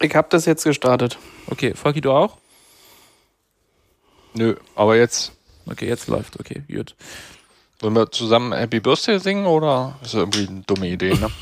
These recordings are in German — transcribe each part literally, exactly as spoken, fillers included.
Ich hab das jetzt gestartet. Okay, Volki, du auch? Nö, aber jetzt. Okay, jetzt läuft. Okay, gut. Wollen wir zusammen Happy Birthday singen oder ist das irgendwie eine dumme Idee, ne?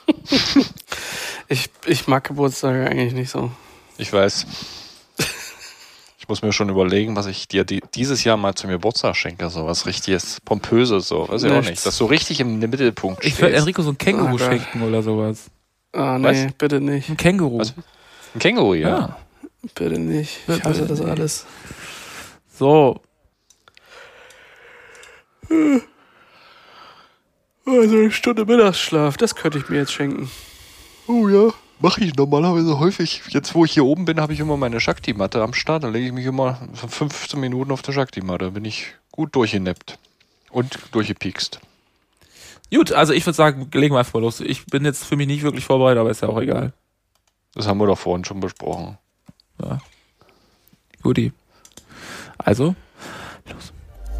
ich, ich mag Geburtstage eigentlich nicht so. Ich weiß. Ich muss mir schon überlegen, was ich dir die, dieses Jahr mal zum Geburtstag schenke. So was richtiges, pompöses, so. Weiß ich auch nicht. Das so richtig im Mittelpunkt steht. Ich würde Enrico so ein Känguru oh, schenken oder sowas. Ah, nee, was? Bitte nicht. Ein Känguru. Was? Ein Känguru, ja. ja. Bitte nicht. Ich hasse das alles. So. Also eine Stunde Mittagsschlaf, das könnte ich mir jetzt schenken. Oh ja, mache ich normalerweise häufig. Jetzt, wo ich hier oben bin, habe ich immer meine Shakti-Matte am Start. Da lege ich mich immer fünfzehn Minuten auf der Shakti-Matte. Da bin ich gut durchgenappt und durchgepiekst. Gut, also ich würde sagen, legen wir einfach mal los. Ich bin jetzt für mich nicht wirklich vorbereitet, aber ist ja auch egal. Das haben wir doch vorhin schon besprochen. Ja. Guti. Also, los.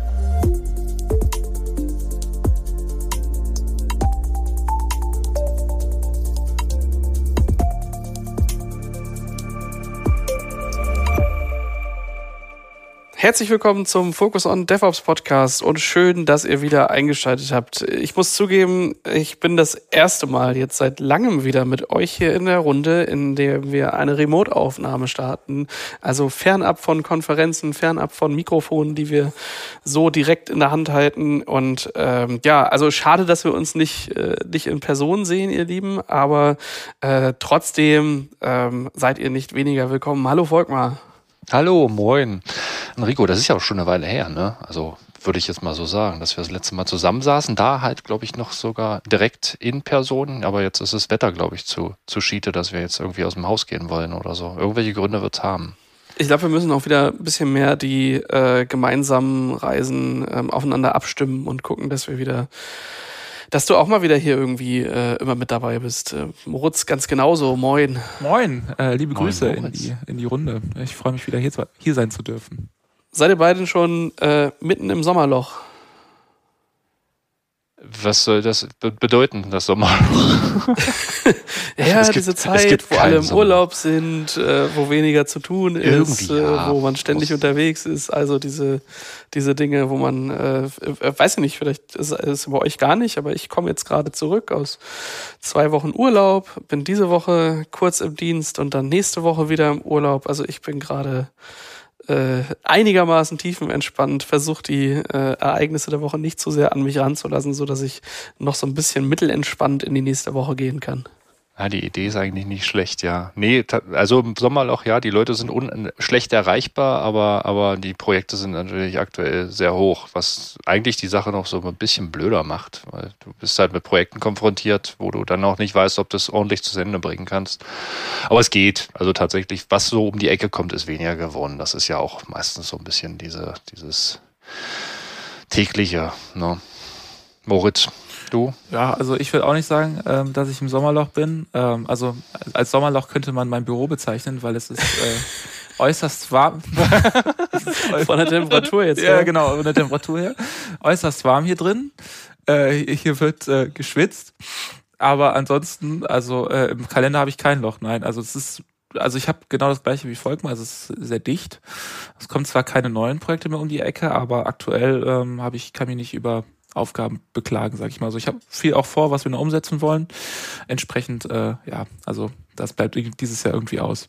Herzlich willkommen zum Focus on DevOps Podcast und schön, dass ihr wieder eingeschaltet habt. Ich muss zugeben, ich bin das erste Mal jetzt seit langem wieder mit euch hier in der Runde, in der wir eine Remote-Aufnahme starten. Also fernab von Konferenzen, fernab von Mikrofonen, die wir so direkt in der Hand halten. Und ähm, ja, also schade, dass wir uns nicht, äh, nicht in Person sehen, ihr Lieben, aber äh, trotzdem ähm, seid ihr nicht weniger willkommen. Hallo Volkmar. Hallo, moin. Enrico, das ist ja auch schon eine Weile her, ne? Also würde ich jetzt mal so sagen, dass wir das letzte Mal zusammensaßen. Da halt, glaube ich, noch sogar direkt in Person. Aber jetzt ist das Wetter, glaube ich, zu, zu schiete, dass wir jetzt irgendwie aus dem Haus gehen wollen oder so. Irgendwelche Gründe wird es haben. Ich glaube, wir müssen auch wieder ein bisschen mehr die äh, gemeinsamen Reisen ähm, aufeinander abstimmen und gucken, dass wir wieder... Dass du auch mal wieder hier irgendwie äh, immer mit dabei bist. Äh, Moritz, ganz genauso. Moin. Moin. Äh, liebe Moin, Grüße in Moritz. die, in die Runde. Ich freue mich wieder hier, zu, hier sein zu dürfen. Seid ihr beiden schon äh, mitten im Sommerloch? Was soll das be- bedeuten, das Sommer? ja, Es gibt- diese es Zeit, gibt wo alle im keinen Sommer. Urlaub sind, äh, wo weniger zu tun ist, Irgendwie, ja. äh, wo man ständig Muss- unterwegs ist. Also diese, diese Dinge, wo man, äh, äh, weiß ich nicht, vielleicht ist es bei euch gar nicht, aber ich komme jetzt gerade zurück aus zwei Wochen Urlaub, bin diese Woche kurz im Dienst und dann nächste Woche wieder im Urlaub. Also ich bin gerade äh, einigermaßen tiefenentspannt, versuche die äh, Ereignisse der Woche nicht zu sehr an mich ranzulassen, sodass ich noch so ein bisschen mittelentspannt in die nächste Woche gehen kann. Ja, die Idee ist eigentlich nicht schlecht, ja. Nee, ta- also im Sommerloch, ja, die Leute sind un- schlecht erreichbar, aber, aber die Projekte sind natürlich aktuell sehr hoch, was eigentlich die Sache noch so ein bisschen blöder macht, weil du bist halt mit Projekten konfrontiert, wo du dann auch nicht weißt, ob du es ordentlich zu Ende bringen kannst. Aber es geht. Also tatsächlich, was so um die Ecke kommt, ist weniger geworden. Das ist ja auch meistens so ein bisschen diese, dieses tägliche, ne? Moritz, du? Ja, also ich würde auch nicht sagen, ähm, dass ich im Sommerloch bin. Ähm, also als Sommerloch könnte man mein Büro bezeichnen, weil es ist äh, äußerst warm. Von der Temperatur jetzt. Ja, genau, von der Temperatur her. Äußerst warm hier drin. Äh, hier wird äh, geschwitzt. Aber ansonsten, also äh, im Kalender habe ich kein Loch. Nein, also es ist, also ich habe genau das gleiche wie Volkmar. Also es ist sehr dicht. Es kommen zwar keine neuen Projekte mehr um die Ecke, aber aktuell ähm, habe ich, kann mich nicht über Aufgaben beklagen, sag ich mal. Also ich habe viel auch vor, was wir noch umsetzen wollen. Entsprechend, äh, ja, also das bleibt dieses Jahr irgendwie aus.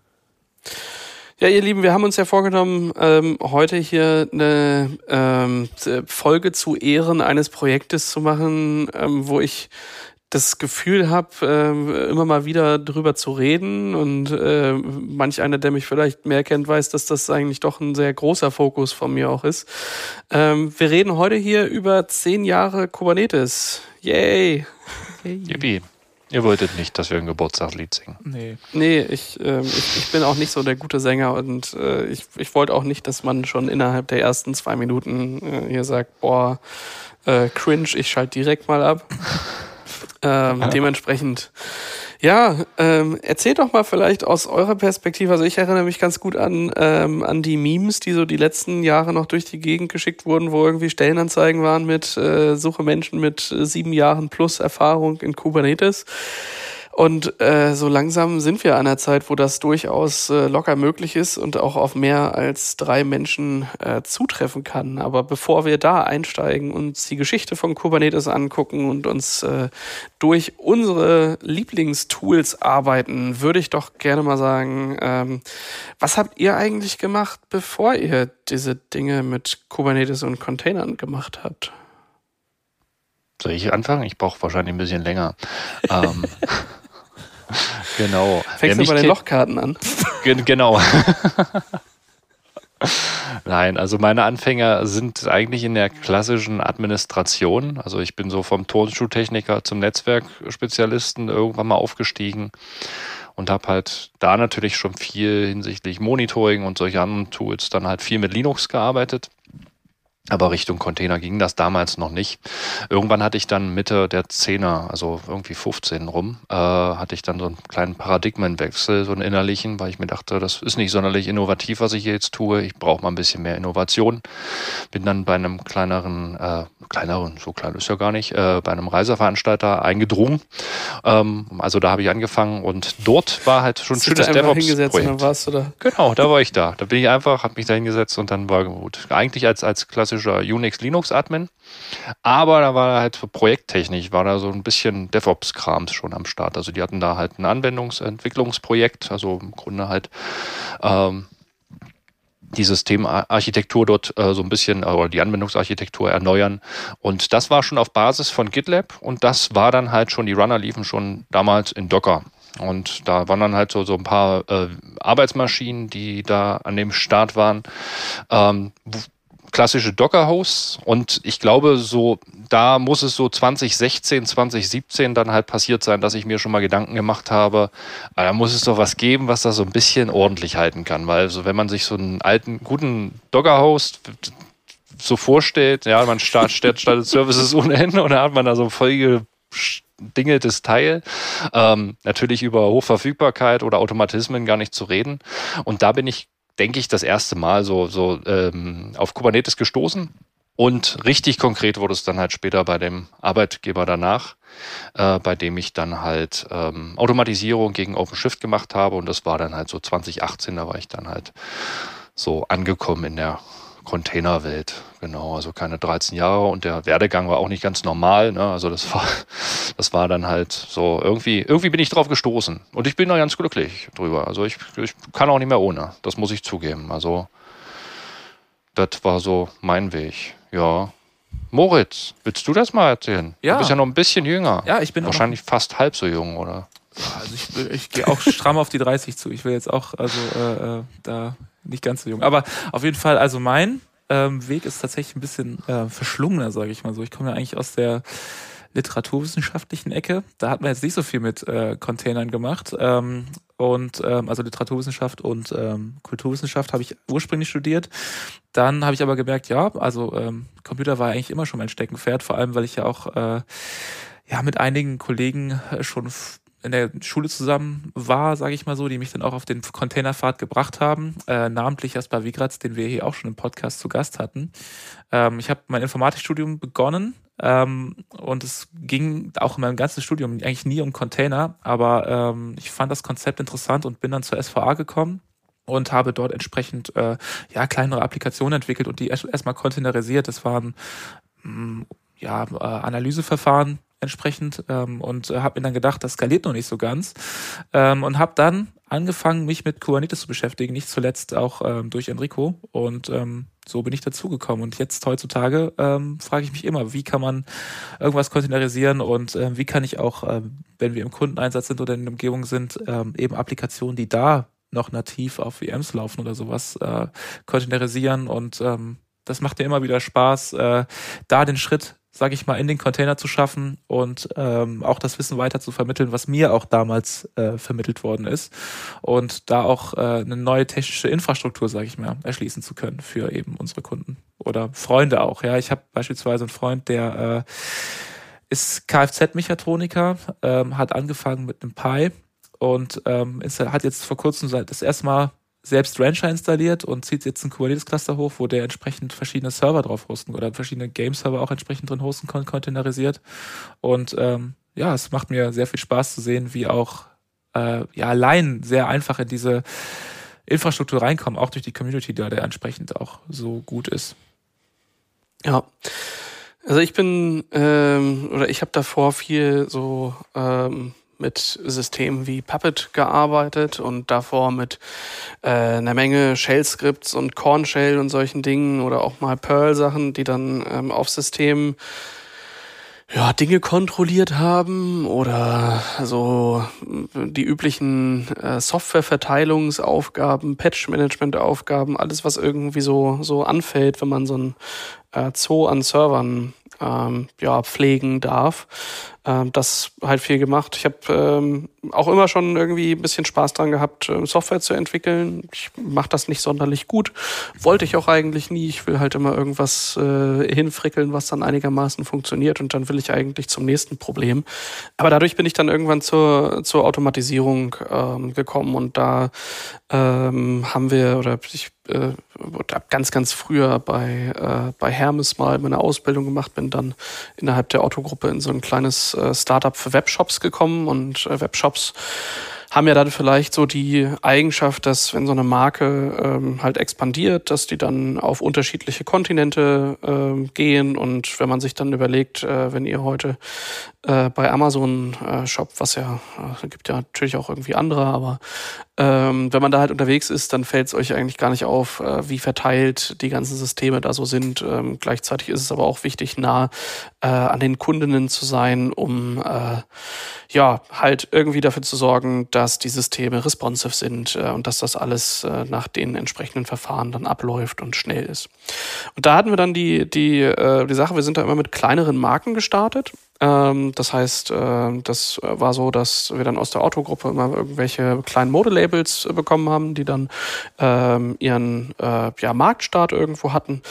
Ja, ihr Lieben, wir haben uns ja vorgenommen, ähm, heute hier eine ähm, Folge zu Ehren eines Projektes zu machen, ähm, wo ich das Gefühl habe, äh, immer mal wieder drüber zu reden und äh, manch einer, der mich vielleicht mehr kennt, weiß, dass das eigentlich doch ein sehr großer Fokus von mir auch ist. Ähm, wir reden heute hier über zehn Jahre Kubernetes. Yay! Yippie. Ihr wolltet nicht, dass wir ein Geburtstagslied singen. Nee. Nee, ich, ähm, ich, ich bin auch nicht so der gute Sänger und äh, ich, ich wollte auch nicht, dass man schon innerhalb der ersten zwei Minuten äh, hier sagt, boah, äh, cringe, ich schalte direkt mal ab. Ähm, dementsprechend, ja, ähm, erzählt doch mal vielleicht aus eurer Perspektive, also ich erinnere mich ganz gut an, ähm, an die Memes, die so die letzten Jahre noch durch die Gegend geschickt wurden, wo irgendwie Stellenanzeigen waren mit äh, Suche Menschen mit äh, sieben Jahren plus Erfahrung in Kubernetes. Und äh, so langsam sind wir an einer Zeit, wo das durchaus äh, locker möglich ist und auch auf mehr als drei Menschen äh, zutreffen kann. Aber bevor wir da einsteigen, uns die Geschichte von Kubernetes angucken und uns äh, durch unsere Lieblingstools arbeiten, würde ich doch gerne mal sagen, ähm, was habt ihr eigentlich gemacht, bevor ihr diese Dinge mit Kubernetes und Containern gemacht habt? Soll ich anfangen? Ich brauche wahrscheinlich ein bisschen länger. ähm, genau. Fängst du bei den Lochkarten an? Gen- genau. Nein, also meine Anfänger sind eigentlich in der klassischen Administration. Also ich bin so vom Turnschuhtechniker zum Netzwerkspezialisten irgendwann mal aufgestiegen und habe halt da natürlich schon viel hinsichtlich Monitoring und solche anderen Tools dann halt viel mit Linux gearbeitet. Aber Richtung Container ging das damals noch nicht. Irgendwann hatte ich dann Mitte der Zehner, also irgendwie fünfzehn rum, äh, hatte ich dann so einen kleinen Paradigmenwechsel, so einen innerlichen, weil ich mir dachte, das ist nicht sonderlich innovativ, was ich hier jetzt tue. Ich brauche mal ein bisschen mehr Innovation. Bin dann bei einem kleineren, äh, kleineren, so klein ist ja gar nicht, äh, bei einem Reiseveranstalter eingedrungen. Ähm, also da habe ich angefangen und dort war halt schon ein schönes DevOps-Projekt. Und dann warst du da. Genau, da war ich da. Da bin ich einfach, habe mich da hingesetzt und dann war gut. Eigentlich als, als klassischer Unix-Linux-Admin, aber da war halt projekttechnisch, war da so ein bisschen DevOps-Krams schon am Start. Also die hatten da halt ein Anwendungsentwicklungsprojekt, also im Grunde halt ähm, die Systemarchitektur dort äh, so ein bisschen, oder die Anwendungsarchitektur erneuern. Und das war schon auf Basis von GitLab und das war dann halt schon, die Runner liefen schon damals in Docker. Und da waren dann halt so, so ein paar äh, Arbeitsmaschinen, die da an dem Start waren. Ähm, klassische Docker-Hosts und ich glaube, so da muss es so zwanzig sechzehn, zwanzig siebzehn dann halt passiert sein, dass ich mir schon mal Gedanken gemacht habe, da muss es doch was geben, was da so ein bisschen ordentlich halten kann, weil so wenn man sich so einen alten, guten Docker-Host so vorstellt, ja, man startet, startet Services ohne Ende und dann hat man da so ein voll gedingeltes Teil, ähm, natürlich über Hochverfügbarkeit oder Automatismen gar nicht zu reden und da bin ich denke ich, das erste Mal so, so ähm, auf Kubernetes gestoßen. Und richtig konkret wurde es dann halt später bei dem Arbeitgeber danach, äh, bei dem ich dann halt ähm, Automatisierung gegen OpenShift gemacht habe. Und das war dann halt so zwanzig achtzehn, da war ich dann halt so angekommen in der Containerwelt. Genau, also keine dreizehn Jahre und der Werdegang war auch nicht ganz normal. Ne? Also das war, das war dann halt so irgendwie, irgendwie bin ich drauf gestoßen und ich bin da ganz glücklich drüber. Also ich, ich kann auch nicht mehr ohne, das muss ich zugeben. Also das war so mein Weg. Ja. Moritz, willst du das mal erzählen? Ja. Du bist ja noch ein bisschen jünger. Ja, ich bin wahrscheinlich fast halb so jung, oder? Also ich, ich gehe auch stramm auf die dreißig zu. Ich will jetzt auch, also äh, da nicht ganz so jung. Aber auf jeden Fall, also mein ähm, Weg ist tatsächlich ein bisschen äh, verschlungener, sage ich mal so. Ich komme ja eigentlich aus der literaturwissenschaftlichen Ecke. Da hat man jetzt nicht so viel mit äh, Containern gemacht. Ähm, und ähm, also Literaturwissenschaft und ähm, Kulturwissenschaft habe ich ursprünglich studiert. Dann habe ich aber gemerkt, ja, also ähm, Computer war eigentlich immer schon mein Steckenpferd, vor allem weil ich ja auch äh, ja mit einigen Kollegen schon f- in der Schule zusammen war, sage ich mal so, die mich dann auch auf den Containerpfad gebracht haben, äh, namentlich Jasper Wigratz, den wir hier auch schon im Podcast zu Gast hatten. Ähm, ich habe mein Informatikstudium begonnen ähm, und es ging auch in meinem ganzen Studium eigentlich nie um Container, aber ähm, ich fand das Konzept interessant und bin dann zur S V A gekommen und habe dort entsprechend äh, ja kleinere Applikationen entwickelt und die erst- erstmal containerisiert. Das waren mh, ja äh, Analyseverfahren entsprechend ähm, und äh, habe mir dann gedacht, das skaliert noch nicht so ganz ähm, und habe dann angefangen, mich mit Kubernetes zu beschäftigen, nicht zuletzt auch ähm, durch Enrico und ähm, so bin ich dazugekommen und jetzt heutzutage ähm, frage ich mich immer, wie kann man irgendwas containerisieren und äh, wie kann ich auch, ähm, wenn wir im Kundeneinsatz sind oder in der Umgebung sind, ähm, eben Applikationen, die da noch nativ auf V Ms laufen oder sowas, äh, containerisieren und ähm, das macht mir immer wieder Spaß, äh, da den Schritt, sage ich mal, in den Container zu schaffen und ähm, auch das Wissen weiter zu vermitteln, was mir auch damals äh, vermittelt worden ist und da auch äh, eine neue technische Infrastruktur, sage ich mal, erschließen zu können für eben unsere Kunden oder Freunde auch. Ja, ich habe beispielsweise einen Freund, der äh, ist Kfz-Mechatroniker, ähm, hat angefangen mit einem Pi und ähm, ist, hat jetzt vor kurzem das erste Mal selbst Rancher installiert und zieht jetzt ein Kubernetes-Cluster hoch, wo der entsprechend verschiedene Server drauf hosten oder verschiedene Game-Server auch entsprechend drin hosten kann, containerisiert. Und ähm, ja, es macht mir sehr viel Spaß zu sehen, wie auch äh, ja allein sehr einfach in diese Infrastruktur reinkommen, auch durch die Community, da der entsprechend auch so gut ist. Ja, also ich bin ähm, oder ich habe davor viel so ähm, mit Systemen wie Puppet gearbeitet und davor mit äh, einer Menge Shell-Skripts und Corn Shell und solchen Dingen oder auch mal Perl-Sachen, die dann ähm, auf Systemen ja, Dinge kontrolliert haben oder so die üblichen äh, Softwareverteilungsaufgaben, Patch-Management-Aufgaben, alles, was irgendwie so, so anfällt, wenn man so ein äh, Zoo an Servern ähm, ja, pflegen darf. Ähm, das halt viel gemacht. Ich habe ähm, auch immer schon irgendwie ein bisschen Spaß dran gehabt, äh, Software zu entwickeln. Ich mache das nicht sonderlich gut. Wollte ich auch eigentlich nie. Ich will halt immer irgendwas äh, hinfrickeln, was dann einigermaßen funktioniert und dann will ich eigentlich zum nächsten Problem. Aber dadurch bin ich dann irgendwann zur, zur Automatisierung ähm, gekommen und da ähm, haben wir, oder ich äh, ganz, ganz früher bei, äh, bei Hermes mal meine Ausbildung gemacht, bin dann innerhalb der Otto-Gruppe in so ein kleines äh, Startup für Webshops gekommen und äh, Webshops haben ja dann vielleicht so die Eigenschaft, dass wenn so eine Marke ähm, halt expandiert, dass die dann auf unterschiedliche Kontinente äh, gehen und wenn man sich dann überlegt, äh, wenn ihr heute äh, bei Amazon äh, shoppt, was ja, äh, gibt ja natürlich auch irgendwie andere, aber ähm, wenn man da halt unterwegs ist, dann fällt es euch eigentlich gar nicht auf, äh, wie verteilt die ganzen Systeme da so sind. Ähm, gleichzeitig ist es aber auch wichtig, nah äh, an den Kundinnen zu sein, um äh, ja halt irgendwie dafür zu sorgen, dass die Systeme responsive sind äh, und dass das alles äh, nach den entsprechenden Verfahren dann abläuft und schnell ist. Und da hatten wir dann die, die, äh, die Sache, wir sind da immer mit kleineren Marken gestartet. Ähm, das heißt, äh, das war so, dass wir dann aus der Otto-Gruppe immer irgendwelche kleinen Modelabels äh, bekommen haben, die dann ähm, ihren äh, ja, Marktstart irgendwo hatten.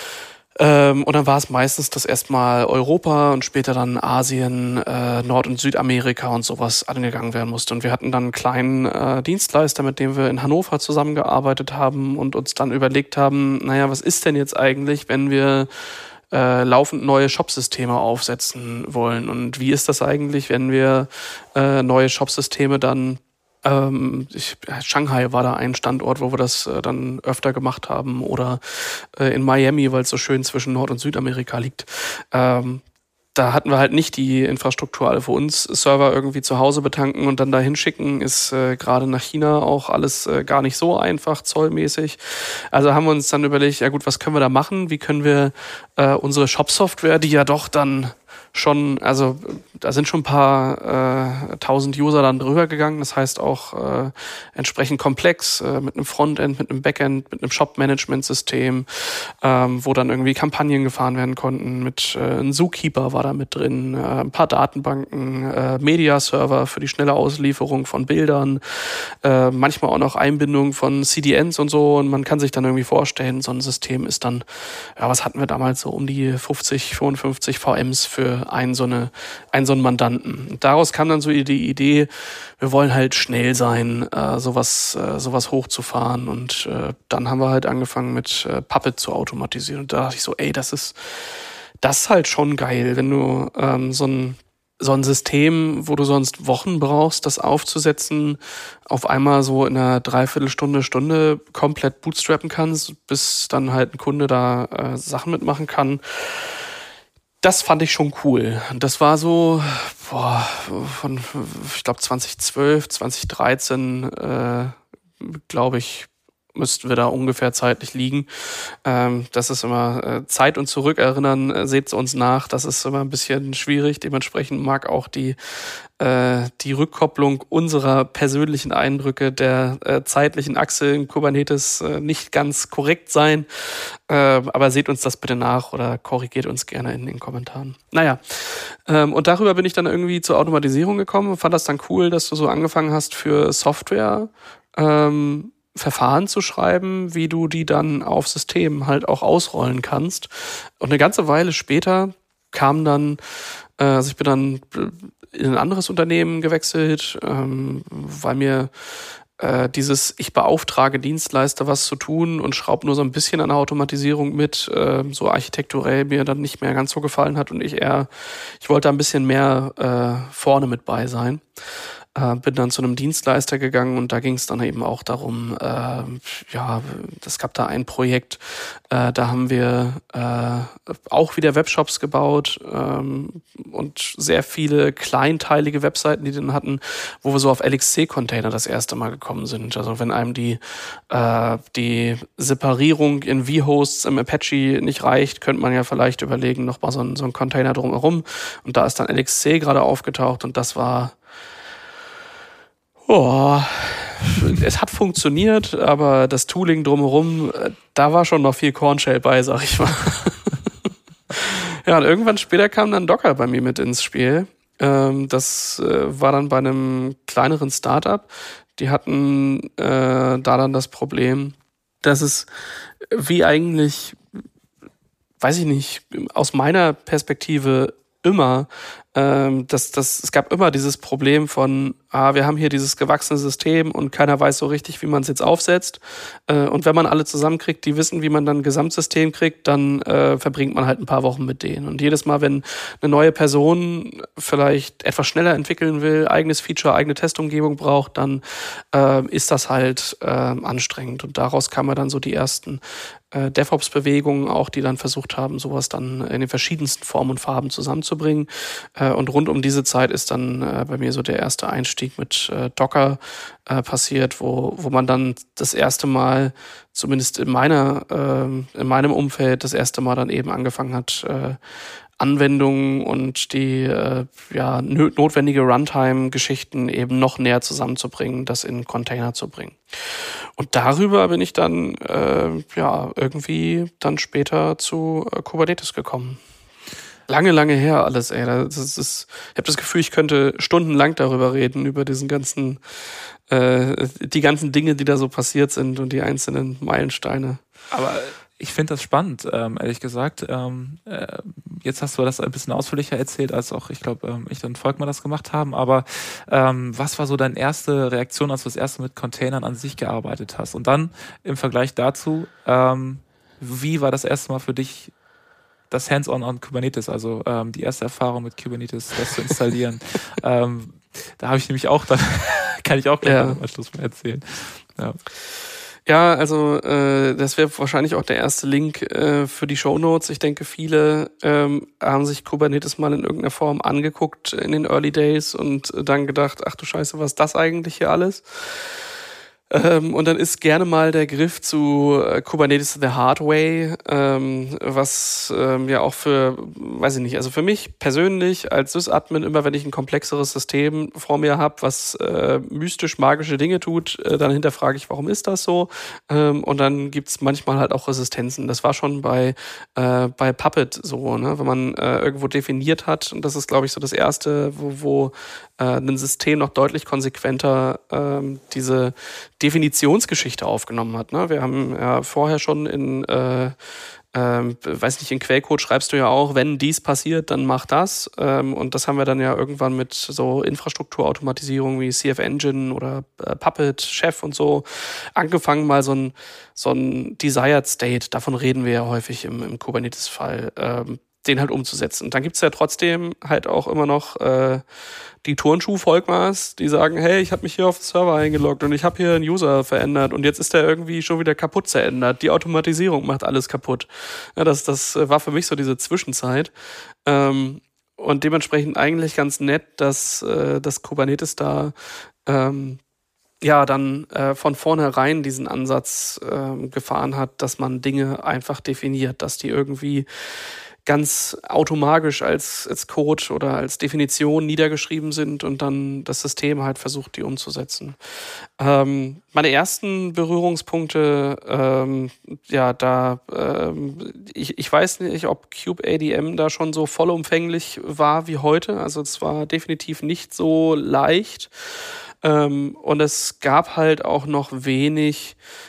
Ähm, und dann war es meistens, dass erstmal Europa und später dann Asien, äh, Nord- und Südamerika und sowas angegangen werden musste. Und wir hatten dann einen kleinen äh, Dienstleister, mit dem wir in Hannover zusammengearbeitet haben und uns dann überlegt haben, naja, was ist denn jetzt eigentlich, wenn wir äh, laufend neue Shopsysteme aufsetzen wollen? Und wie ist das eigentlich, wenn wir äh, neue Shopsysteme dann Ähm, ich, Shanghai war da ein Standort, wo wir das äh, dann öfter gemacht haben oder äh, in Miami, weil es so schön zwischen Nord- und Südamerika liegt. Ähm, da hatten wir halt nicht die Infrastruktur alle für uns, Server irgendwie zu Hause betanken und dann da hinschicken, ist äh, gerade nach China auch alles äh, gar nicht so einfach, zollmäßig. Also haben wir uns dann überlegt, ja gut, was können wir da machen? Wie können wir äh, unsere Shop-Software, die ja doch dann schon, also da sind schon ein paar äh, tausend User dann drüber gegangen, das heißt auch äh, entsprechend komplex, äh, mit einem Frontend, mit einem Backend, mit einem Shop-Management-System, ähm, wo dann irgendwie Kampagnen gefahren werden konnten, mit äh, einem Zookeeper war da mit drin, äh, ein paar Datenbanken, äh, Media-Server für die schnelle Auslieferung von Bildern, äh, manchmal auch noch Einbindung von C D Ns und so und man kann sich dann irgendwie vorstellen, so ein System ist dann, ja, was hatten wir damals, so um die fünfzig, fünfundfünfzig V Ms für einen so eine, einen so einen Mandanten. Und daraus kam dann so die Idee, wir wollen halt schnell sein, äh, sowas, äh, sowas hochzufahren. Und äh, dann haben wir halt angefangen mit äh, Puppet zu automatisieren. Und da dachte ich so, ey, das ist, das ist halt schon geil, wenn du ähm, so ein so ein System, wo du sonst Wochen brauchst, das aufzusetzen, auf einmal so in einer Dreiviertelstunde, Stunde komplett bootstrappen kannst, bis dann halt ein Kunde da äh, Sachen mitmachen kann. Das fand ich schon cool. Das war so, boah, von, ich glaube zwanzig zwölf, zwanzig dreizehn, äh, glaube ich, müssten wir da ungefähr zeitlich liegen. Ähm, das ist immer äh, Zeit und Zurückerinnern, äh, seht uns nach. Das ist immer ein bisschen schwierig. Dementsprechend mag auch die äh, die Rückkopplung unserer persönlichen Eindrücke der äh, zeitlichen Achse in Kubernetes äh, nicht ganz korrekt sein. Äh, aber seht uns das bitte nach oder korrigiert uns gerne in den Kommentaren. Naja, ähm, und darüber bin ich dann irgendwie zur Automatisierung gekommen und fand das dann cool, dass du so angefangen hast für Software ähm, Verfahren zu schreiben, wie du die dann auf Systemen halt auch ausrollen kannst. Und eine ganze Weile später kam dann, äh, also ich bin dann in ein anderes Unternehmen gewechselt, ähm, weil mir äh, dieses, ich beauftrage Dienstleister, was zu tun und schraube nur so ein bisschen an der Automatisierung mit, äh, so architekturell mir dann nicht mehr ganz so gefallen hat und ich eher, ich wollte ein bisschen mehr äh, vorne mit bei sein. Äh, bin dann zu einem Dienstleister gegangen und da ging es dann eben auch darum, äh, ja, es gab da ein Projekt, äh, da haben wir äh, auch wieder Webshops gebaut ähm, und sehr viele kleinteilige Webseiten, die dann hatten, wo wir so auf L X C-Container das erste Mal gekommen sind. Also wenn einem die, äh, die Separierung in vHosts im Apache nicht reicht, könnte man ja vielleicht überlegen, nochmal so, ein, so einen Container drumherum. Und da ist dann L X C gerade aufgetaucht und das war Oh, es hat funktioniert, aber das Tooling drumherum, da war schon noch viel Cornshell bei, sag ich mal. Ja, und irgendwann später kam dann Docker bei mir mit ins Spiel. Das war dann bei einem kleineren Startup. Die hatten äh, da dann das Problem, dass es wie eigentlich, weiß ich nicht, aus meiner Perspektive immer, ähm, dass das, es gab immer dieses Problem von, ah, wir haben hier dieses gewachsene System und keiner weiß so richtig, wie man es jetzt aufsetzt. Äh, und wenn man alle zusammenkriegt, die wissen, wie man dann ein Gesamtsystem kriegt, dann äh, verbringt man halt ein paar Wochen mit denen. Und jedes Mal, wenn eine neue Person vielleicht etwas schneller entwickeln will, eigenes Feature, eigene Testumgebung braucht, dann äh, ist das halt äh, anstrengend. Und daraus kamen dann so die ersten äh, DevOps-Bewegungen auch, die dann versucht haben, sowas dann in den verschiedensten Formen und Farben zusammenzubringen. Äh, und rund um diese Zeit ist dann äh, bei mir so der erste Einstieg mit äh, Docker äh, passiert, wo, wo man dann das erste Mal, zumindest in meiner, äh, in meinem Umfeld, das erste Mal dann eben angefangen hat, äh, Anwendungen und die äh, ja, notwendige Runtime-Geschichten eben noch näher zusammenzubringen, das in Container zu bringen. Und darüber bin ich dann äh, ja irgendwie dann später zu äh, Kubernetes gekommen. Lange, lange her alles, ey. Das ist, ich habe das Gefühl, ich könnte stundenlang darüber reden, über diesen ganzen, äh, die ganzen Dinge, die da so passiert sind und die einzelnen Meilensteine. Aber ich finde das spannend, ähm, ehrlich gesagt. Ähm, äh, jetzt hast du das ein bisschen ausführlicher erzählt, als auch, ich glaube, ähm, ich und Volkmar das gemacht haben. Aber ähm, was war so deine erste Reaktion, als du das erste mit Containern an sich gearbeitet hast? Und dann im Vergleich dazu, ähm, wie war das erste Mal für dich das Hands-on on Kubernetes, also ähm, die erste Erfahrung mit Kubernetes, das zu installieren? ähm, da habe ich nämlich auch, dann kann ich auch gleich ja. am Schluss mal erzählen. Ja. Ja, also äh, das wäre wahrscheinlich auch der erste Link äh, für die Shownotes. Ich denke, viele ähm, haben sich Kubernetes mal in irgendeiner Form angeguckt in den Early Days und dann gedacht, ach du Scheiße, was ist das eigentlich hier alles? Ähm, und dann ist gerne mal der Griff zu äh, Kubernetes the Hard Way, ähm, was ähm, ja auch für, weiß ich nicht, also für mich persönlich als Sys-Admin, immer wenn ich ein komplexeres System vor mir habe, was äh, mystisch magische Dinge tut, äh, dann hinterfrage ich, warum ist das so? Ähm, und dann gibt's manchmal halt auch Resistenzen. Das war schon bei äh, bei Puppet so, ne? Wenn man äh, irgendwo definiert hat, und das ist, glaube ich, so das Erste, wo, wo äh, ein System noch deutlich konsequenter ähm, diese Definitionsgeschichte aufgenommen hat. Ne? Wir haben ja vorher schon in, äh, ähm, weiß nicht, in Quellcode schreibst du ja auch, wenn dies passiert, dann mach das. Ähm, und das haben wir dann ja irgendwann mit so Infrastrukturautomatisierung wie C F Engine oder äh, Puppet, Chef und so angefangen, mal so ein, so ein Desired State, davon reden wir ja häufig im, im Kubernetes-Fall, ähm, den halt umzusetzen. Und dann gibt's ja trotzdem halt auch immer noch äh, die Turnschuh-Volkmars, die sagen, hey, ich habe mich hier auf den Server eingeloggt und ich habe hier einen User verändert und jetzt ist der irgendwie schon wieder kaputt verändert. Die Automatisierung macht alles kaputt. Ja, das, das war für mich so diese Zwischenzeit. Ähm, und dementsprechend eigentlich ganz nett, dass, äh, dass Kubernetes da ähm, ja dann äh, von vornherein diesen Ansatz äh, gefahren hat, dass man Dinge einfach definiert, dass die irgendwie ganz automatisch als, als Code oder als Definition niedergeschrieben sind und dann das System halt versucht, die umzusetzen. Ähm, meine ersten Berührungspunkte, ähm, ja, da, ähm, ich, ich weiß nicht, ob kubeadm da schon so vollumfänglich war wie heute. Also es war definitiv nicht so leicht. Ähm, und es gab halt auch noch wenig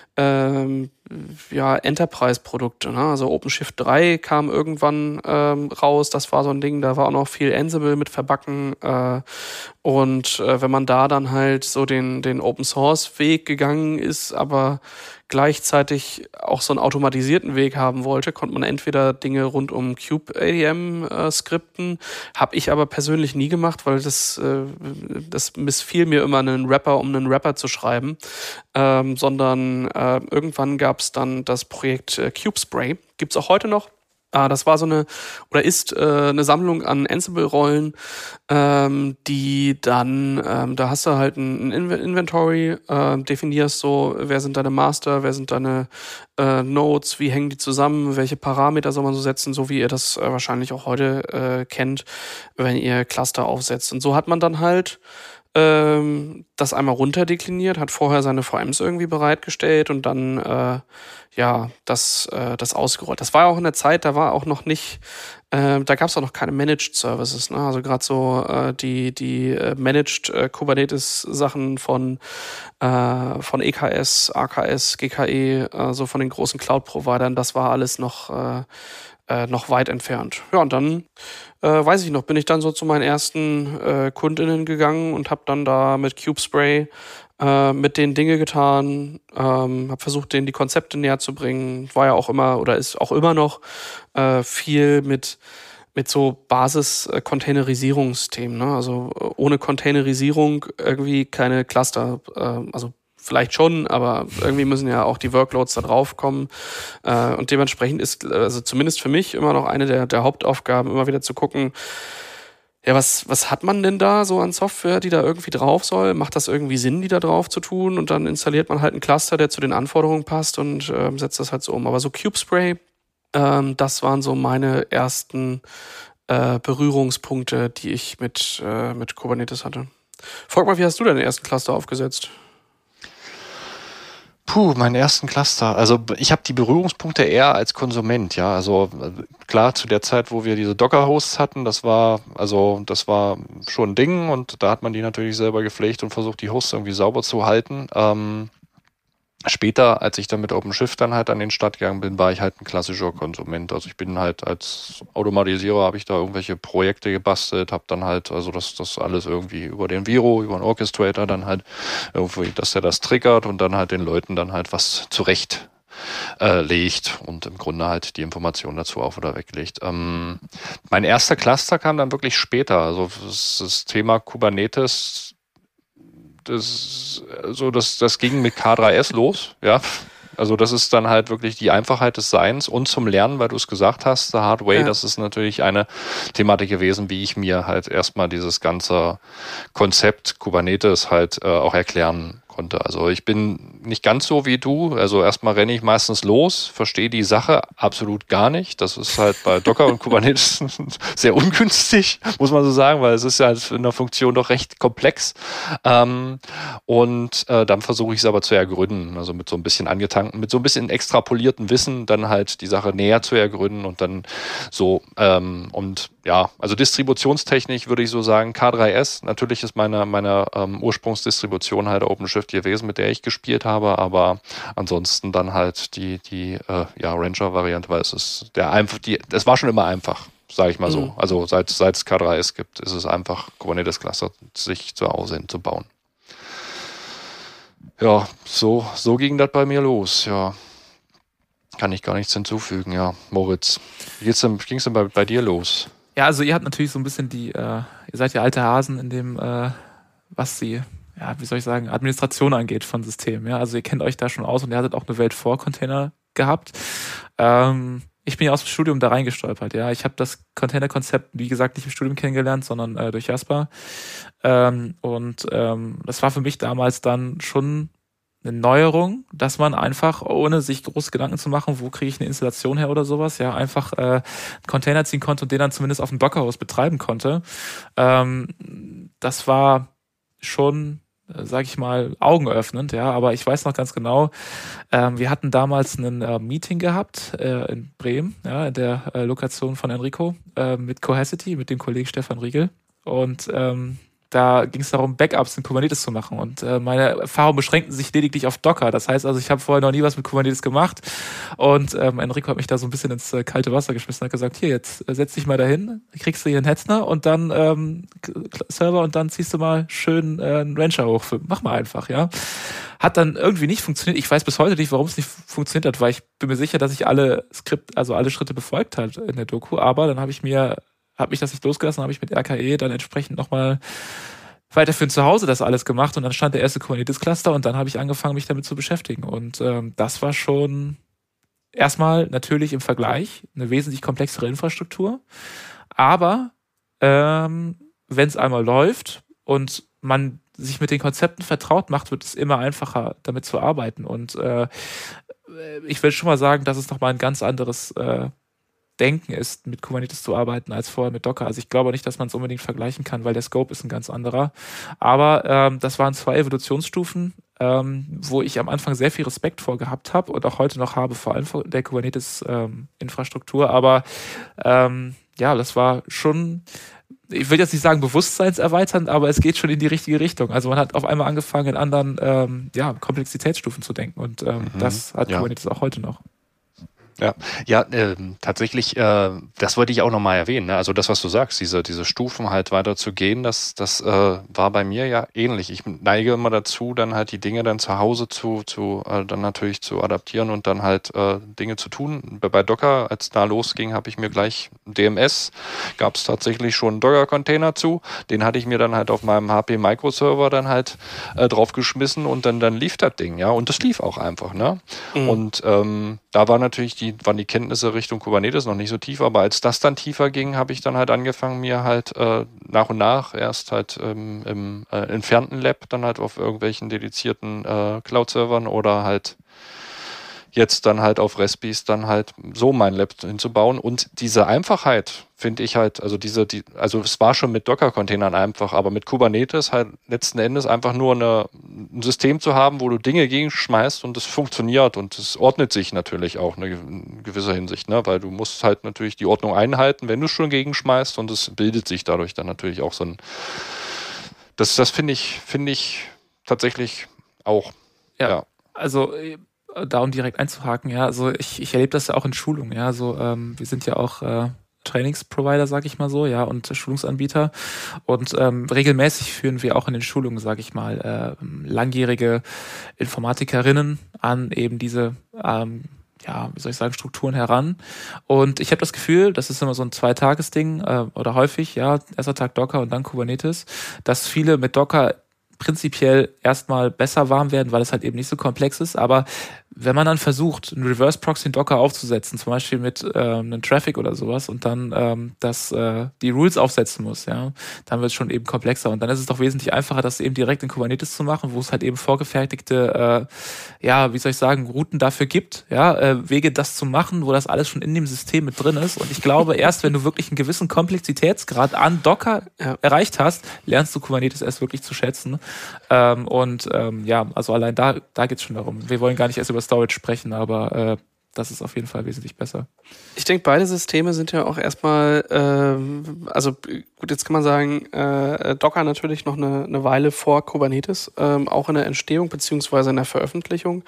ähm, ja, Enterprise-Produkte. Ne? Also OpenShift drei kam irgendwann ähm, raus, das war so ein Ding, da war auch noch viel Ansible mit verbacken. Äh, und äh, wenn man da dann halt so den, den Open-Source-Weg gegangen ist, aber gleichzeitig auch so einen automatisierten Weg haben wollte, konnte man entweder Dinge rund um Kube-A D M äh, skripten, habe ich aber persönlich nie gemacht, weil das, äh, das missfiel mir immer, einen Rapper, um einen Rapper zu schreiben, ähm, sondern äh, irgendwann gab es dann das Projekt äh, CubeSpray, gibt's auch heute noch. Ah, das war so eine, oder ist äh, eine Sammlung an Ansible-Rollen, ähm, die dann, ähm, da hast du halt ein, ein Inventory, äh, definierst so, wer sind deine Master, wer sind deine äh, Nodes, wie hängen die zusammen, welche Parameter soll man so setzen, so wie ihr das äh, wahrscheinlich auch heute äh, kennt, wenn ihr Cluster aufsetzt. Und so hat man dann halt ähm, das einmal runterdekliniert, hat vorher seine V Ms irgendwie bereitgestellt und dann äh, ja das äh, das ausgerollt. Das war auch in der Zeit, da war auch noch nicht, äh, da gab es auch noch keine Managed Services, ne? Also gerade so äh, die die äh, Managed äh, Kubernetes Sachen von äh, von E K S, A K S, G K E, äh, so von den großen Cloud Providern, das war alles noch äh, äh, noch weit entfernt. Ja, und dann Äh, weiß ich noch, bin ich dann so zu meinen ersten äh, KundInnen gegangen und habe dann da mit CubeSpray äh, mit denen Dinge getan, ähm, habe versucht, denen die Konzepte näher zu bringen. War ja auch immer oder ist auch immer noch äh, viel mit mit so Basis-Containerisierungsthemen. Ne? Also äh, ohne Containerisierung irgendwie keine Cluster, äh, also vielleicht schon, aber irgendwie müssen ja auch die Workloads da drauf kommen. Äh, und dementsprechend ist, also zumindest für mich, immer noch eine der, der Hauptaufgaben, immer wieder zu gucken, ja, was, was hat man denn da so an Software, die da irgendwie drauf soll? Macht das irgendwie Sinn, die da drauf zu tun? Und dann installiert man halt einen Cluster, der zu den Anforderungen passt und ähm, setzt das halt so um. Aber so CubeSpray, ähm, das waren so meine ersten äh, Berührungspunkte, die ich mit, äh, mit Kubernetes hatte. Volkmar, wie hast du deinen ersten Cluster aufgesetzt? Puh, meinen ersten Cluster. Also ich habe die Berührungspunkte eher als Konsument, ja. Also klar, zu der Zeit, wo wir diese Docker-Hosts hatten, das war, also das war schon ein Ding und da hat man die natürlich selber gepflegt und versucht, die Hosts irgendwie sauber zu halten. Ähm, Später, als ich dann mit OpenShift dann halt an den Start gegangen bin, war ich halt ein klassischer Konsument. Also ich bin halt als Automatisierer, habe ich da irgendwelche Projekte gebastelt, habe dann halt, also das das alles irgendwie über den Viro, über den Orchestrator dann halt irgendwie, dass der das triggert und dann halt den Leuten dann halt was zurecht äh, legt und im Grunde halt die Informationen dazu auf oder weglegt. Ähm, mein erster Cluster kam dann wirklich später. Also das, das Thema Kubernetes, das, also das, das ging mit K drei S los, ja. Also das ist dann halt wirklich die Einfachheit des Seins und zum Lernen, weil du es gesagt hast, the hard way, ja. Das ist natürlich eine Thematik gewesen, wie ich mir halt erstmal dieses ganze Konzept Kubernetes halt äh, auch erklären konnte. Also ich bin nicht ganz so wie du, also erstmal renne ich meistens los, verstehe die Sache absolut gar nicht. Das ist halt bei Docker und Kubernetes sehr ungünstig, muss man so sagen, weil es ist ja halt in der Funktion doch recht komplex. Ähm, und äh, dann versuche ich es aber zu ergründen, also mit so ein bisschen angetankten, mit so ein bisschen extrapolierten Wissen dann halt die Sache näher zu ergründen und dann so ähm, und ja, also distributionstechnisch würde ich so sagen, K drei S, natürlich ist meine, meine ähm, Ursprungsdistribution halt OpenShift gewesen, mit der ich gespielt habe, aber ansonsten dann halt die, die äh, ja, Rancher-Variante, weil es ist der einfach, die, es war schon immer einfach, sage ich mal so. Mhm. Also seit, seit es K drei S gibt, ist es einfach, Kubernetes-Cluster sich zu Hause hinzubauen. Ja, so, so ging das bei mir los, ja. Kann ich gar nichts hinzufügen, ja. Moritz, wie ging es denn bei, bei dir los? Ja, also ihr habt natürlich so ein bisschen die, äh, ihr seid ja alte Hasen in dem, äh, was die, ja, wie soll ich sagen, Administration angeht von Systemen. Ja, also ihr kennt euch da schon aus und ihr hattet auch eine Welt vor Container gehabt. Ähm, ich bin ja aus dem Studium da reingestolpert. Ja, ich habe das Container-Konzept, wie gesagt, nicht im Studium kennengelernt, sondern äh, durch Jasper. Ähm, und ähm, das war für mich damals dann schon eine Neuerung, dass man einfach, ohne sich große Gedanken zu machen, wo kriege ich eine Installation her oder sowas, ja, einfach äh, einen Container ziehen konnte und den dann zumindest auf dem Docker-Host betreiben konnte. Ähm, das war schon, äh, sag ich mal, augenöffnend, ja, aber ich weiß noch ganz genau, ähm, wir hatten damals ein äh, Meeting gehabt äh, in Bremen, ja, in der äh, Lokation von Enrico, äh, mit Cohesity, mit dem Kollegen Stefan Riegel und ähm, da ging es darum, Backups in Kubernetes zu machen. Und äh, meine Erfahrungen beschränkten sich lediglich auf Docker. Das heißt also, ich habe vorher noch nie was mit Kubernetes gemacht. Und ähm, Enrico hat mich da so ein bisschen ins äh, kalte Wasser geschmissen und hat gesagt, hier, jetzt äh, setz dich mal dahin, kriegst du hier einen Hetzner und dann ähm, Server und dann ziehst du mal schön äh, einen Rancher hoch. Mach mal einfach, ja. Hat dann irgendwie nicht funktioniert. Ich weiß bis heute nicht, warum es nicht funktioniert hat, weil ich bin mir sicher, dass ich alle Skript, also alle Schritte befolgt hat in der Doku. Aber dann habe ich mir habe mich das nicht losgelassen, habe ich mit R K E dann entsprechend nochmal weiterführend zu Hause das alles gemacht und dann stand der erste Kubernetes-Cluster und dann habe ich angefangen, mich damit zu beschäftigen. Und ähm, das war schon erstmal natürlich im Vergleich eine wesentlich komplexere Infrastruktur. Aber ähm, wenn es einmal läuft und man sich mit den Konzepten vertraut macht, wird es immer einfacher, damit zu arbeiten. Und äh, ich will schon mal sagen, dass es nochmal ein ganz anderes äh, Denken ist, mit Kubernetes zu arbeiten, als vorher mit Docker. Also ich glaube nicht, dass man es unbedingt vergleichen kann, weil der Scope ist ein ganz anderer. Aber ähm, das waren zwei Evolutionsstufen, ähm, wo ich am Anfang sehr viel Respekt vor gehabt habe und auch heute noch habe, vor allem vor der Kubernetes-Infrastruktur. Ähm, Aber ähm, ja, das war schon, ich will jetzt nicht sagen bewusstseinserweiternd, aber es geht schon in die richtige Richtung. Also man hat auf einmal angefangen, in anderen ähm, ja, Komplexitätsstufen zu denken und ähm, mhm, das hat ja. Kubernetes auch heute noch. Ja, ja, äh, tatsächlich, äh, das wollte ich auch nochmal erwähnen. Ne? Also das, was du sagst, diese, diese Stufen halt weiter zu gehen, das, das äh, war bei mir ja ähnlich. Ich neige immer dazu, dann halt die Dinge dann zu Hause zu, zu äh, dann natürlich zu adaptieren und dann halt äh, Dinge zu tun. Bei Docker, als da losging, habe ich mir gleich D M S, gab es tatsächlich schon einen Docker-Container zu. Den hatte ich mir dann halt auf meinem H P Microserver dann halt äh, draufgeschmissen und dann, dann lief das Ding, ja. Und das lief auch einfach, ne? Mhm. Und ähm, da war natürlich die waren die Kenntnisse Richtung Kubernetes noch nicht so tief, aber als das dann tiefer ging, habe ich dann halt angefangen, mir halt äh, nach und nach erst halt ähm, im äh, entfernten Lab dann halt auf irgendwelchen dedizierten äh, Cloud-Servern oder halt jetzt dann halt auf Respis dann halt so mein Lab hinzubauen. Und diese Einfachheit finde ich halt, also diese, die, also es war schon mit Docker-Containern einfach, aber mit Kubernetes halt letzten Endes einfach nur eine, ein System zu haben, wo du Dinge gegenschmeißt und es funktioniert und es ordnet sich natürlich auch in, in gewisser Hinsicht, ne? Weil du musst halt natürlich die Ordnung einhalten, wenn du schon gegenschmeißt und es bildet sich dadurch dann natürlich auch so ein, das, das finde ich, finde ich tatsächlich auch, ja. ja. Also, da um direkt einzuhaken, ja, also ich, ich erlebe das ja auch in Schulungen, ja, so ähm, wir sind ja auch äh, Trainingsprovider, sag ich mal so, ja, und Schulungsanbieter und ähm, regelmäßig führen wir auch in den Schulungen, sag ich mal, äh, langjährige Informatikerinnen an eben diese ähm, ja, wie soll ich sagen, Strukturen heran. Und ich habe das Gefühl, das ist immer so ein Zweitagesding äh, oder häufig, ja, erster Tag Docker und dann Kubernetes, dass viele mit Docker prinzipiell erstmal besser warm werden, weil es halt eben nicht so komplex ist, aber wenn man dann versucht, einen Reverse-Proxy in Docker aufzusetzen, zum Beispiel mit ähm, einem Traffic oder sowas und dann ähm, das, äh, die Rules aufsetzen muss, ja, dann wird es schon eben komplexer und dann ist es doch wesentlich einfacher, das eben direkt in Kubernetes zu machen, wo es halt eben vorgefertigte, äh, ja, wie soll ich sagen, Routen dafür gibt, ja, äh, Wege das zu machen, wo das alles schon in dem System mit drin ist und ich glaube, erst wenn du wirklich einen gewissen Komplexitätsgrad an Docker ja. erreicht hast, lernst du Kubernetes erst wirklich zu schätzen ähm, und ähm, ja, also allein da, da geht's schon darum. Wir wollen gar nicht erst über Storage sprechen, aber äh, das ist auf jeden Fall wesentlich besser. Ich denke, beide Systeme sind ja auch erstmal, äh, also gut, jetzt kann man sagen, äh, Docker natürlich noch eine, eine Weile vor Kubernetes, äh, auch in der Entstehung beziehungsweise in der Veröffentlichung.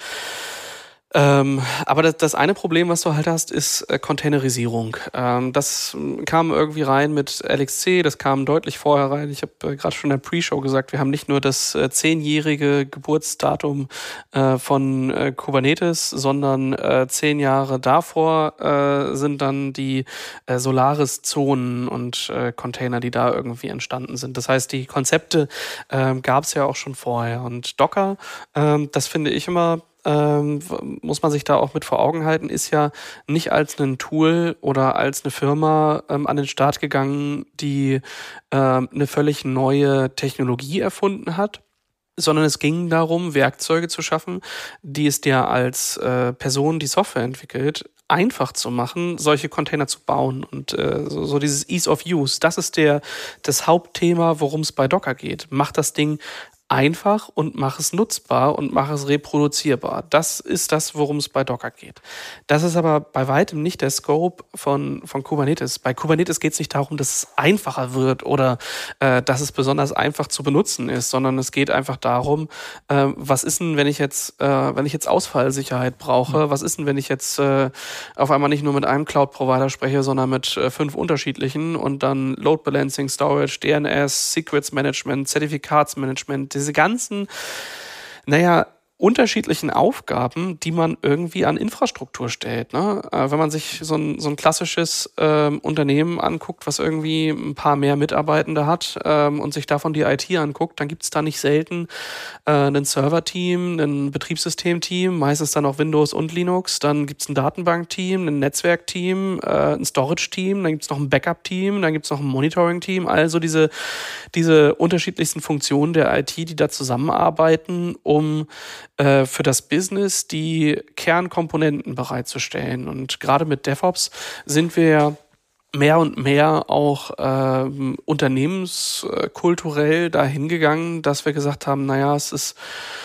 Ähm, aber das, das eine Problem, was du halt hast, ist äh, Containerisierung. Ähm, das kam irgendwie rein mit L X C, das kam deutlich vorher rein. Ich habe äh, gerade schon in der Pre-Show gesagt, wir haben nicht nur das äh, zehnjährige Geburtsdatum äh, von äh, Kubernetes, sondern äh, zehn Jahre davor äh, sind dann die äh, Solaris-Zonen und äh, Container, die da irgendwie entstanden sind. Das heißt, die Konzepte äh, gab es ja auch schon vorher. Und Docker, äh, das finde ich immer, Ähm, muss man sich da auch mit vor Augen halten, ist ja nicht als ein Tool oder als eine Firma ähm, an den Start gegangen, die ähm, eine völlig neue Technologie erfunden hat, sondern es ging darum, Werkzeuge zu schaffen, die es dir als äh, Person, die Software entwickelt, einfach zu machen, solche Container zu bauen. Und äh, so, so dieses Ease of Use, das ist der das Hauptthema, worum es bei Docker geht. Macht das Ding einfach und mach es nutzbar und mach es reproduzierbar. Das ist das, worum es bei Docker geht. Das ist aber bei weitem nicht der Scope von, von Kubernetes. Bei Kubernetes geht es nicht darum, dass es einfacher wird oder äh, dass es besonders einfach zu benutzen ist, sondern es geht einfach darum, äh, was ist denn, wenn ich jetzt, äh, wenn ich jetzt Ausfallsicherheit brauche? Was ist denn, wenn ich jetzt äh, auf einmal nicht nur mit einem Cloud-Provider spreche, sondern mit äh, fünf unterschiedlichen und dann Load Balancing, Storage, D N S, Secrets Management, Zertifikatsmanagement, diese ganzen, naja, unterschiedlichen Aufgaben, die man irgendwie an Infrastruktur stellt. Ne? Äh, wenn man sich so ein, so ein klassisches ähm, Unternehmen anguckt, was irgendwie ein paar mehr Mitarbeitende hat ähm, und sich davon die I T anguckt, dann gibt es da nicht selten äh, ein Server-Team, ein Betriebssystem-Team, meistens dann auch Windows und Linux, dann gibt es ein Datenbank-Team, ein Netzwerk-Team, äh, ein Storage-Team, dann gibt es noch ein Backup-Team, dann gibt es noch ein Monitoring-Team, also diese, diese unterschiedlichsten Funktionen der I T, die da zusammenarbeiten, um für das Business die Kernkomponenten bereitzustellen. Und gerade mit DevOps sind wir mehr und mehr auch ähm, unternehmenskulturell dahin gegangen, dass wir gesagt haben, naja, es ist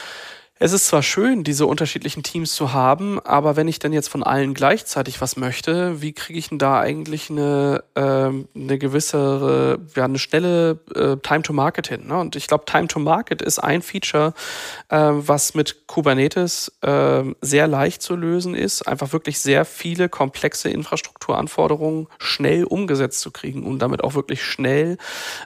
Es ist zwar schön, diese unterschiedlichen Teams zu haben, aber wenn ich dann jetzt von allen gleichzeitig was möchte, wie kriege ich denn da eigentlich eine, ähm, eine gewisse, ja, eine schnelle äh, Time to Market hin? Ne? Und ich glaube, Time to Market ist ein Feature, äh, was mit Kubernetes äh, sehr leicht zu lösen ist, einfach wirklich sehr viele komplexe Infrastrukturanforderungen schnell umgesetzt zu kriegen und damit auch wirklich schnell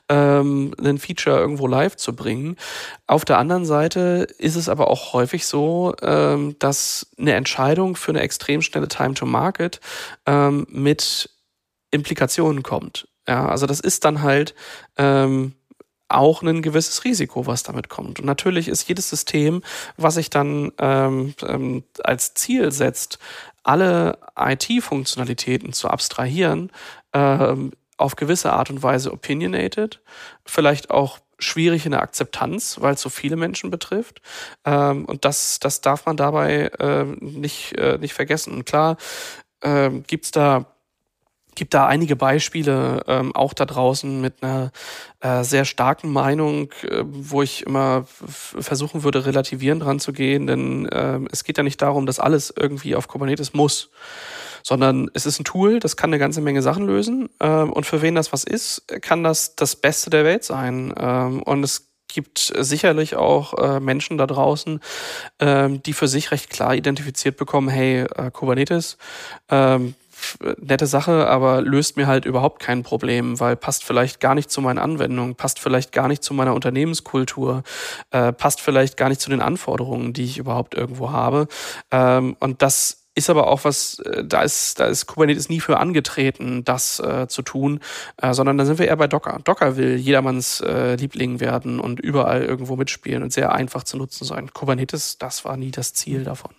ähm, ein Feature irgendwo live zu bringen. Auf der anderen Seite ist es aber auch häufig so, ähm, dass eine Entscheidung für eine extrem schnelle Time to Market ähm, mit Implikationen kommt. Ja, also das ist dann halt ähm, auch ein gewisses Risiko, was damit kommt. Und natürlich ist jedes System, was sich dann ähm, ähm, als Ziel setzt, alle I T-Funktionalitäten zu abstrahieren, ähm, auf gewisse Art und Weise opinionated, vielleicht auch schwierig in der Akzeptanz, weil es so viele Menschen betrifft. Ähm, und das, das darf man dabei äh, nicht, äh, nicht vergessen. Und klar äh, gibt's da gibt da einige Beispiele, ähm, auch da draußen mit einer äh, sehr starken Meinung, äh, wo ich immer f- versuchen würde, relativierend dran zu gehen, denn äh, es geht ja nicht darum, dass alles irgendwie auf Kubernetes muss, sondern es ist ein Tool, das kann eine ganze Menge Sachen lösen äh, und für wen das was ist, kann das das Beste der Welt sein. Ähm, und es gibt sicherlich auch äh, Menschen da draußen, ähm, die für sich recht klar identifiziert bekommen, hey, äh, Kubernetes, ähm, nette Sache, aber löst mir halt überhaupt kein Problem, weil passt vielleicht gar nicht zu meinen Anwendungen, passt vielleicht gar nicht zu meiner Unternehmenskultur, äh, passt vielleicht gar nicht zu den Anforderungen, die ich überhaupt irgendwo habe. Ähm, und das ist aber auch was, äh, da ist, da ist Kubernetes nie für angetreten, das äh, zu tun, äh, sondern da sind wir eher bei Docker. Docker will jedermanns äh, Liebling werden und überall irgendwo mitspielen und sehr einfach zu nutzen sein. Kubernetes, das war nie das Ziel davon.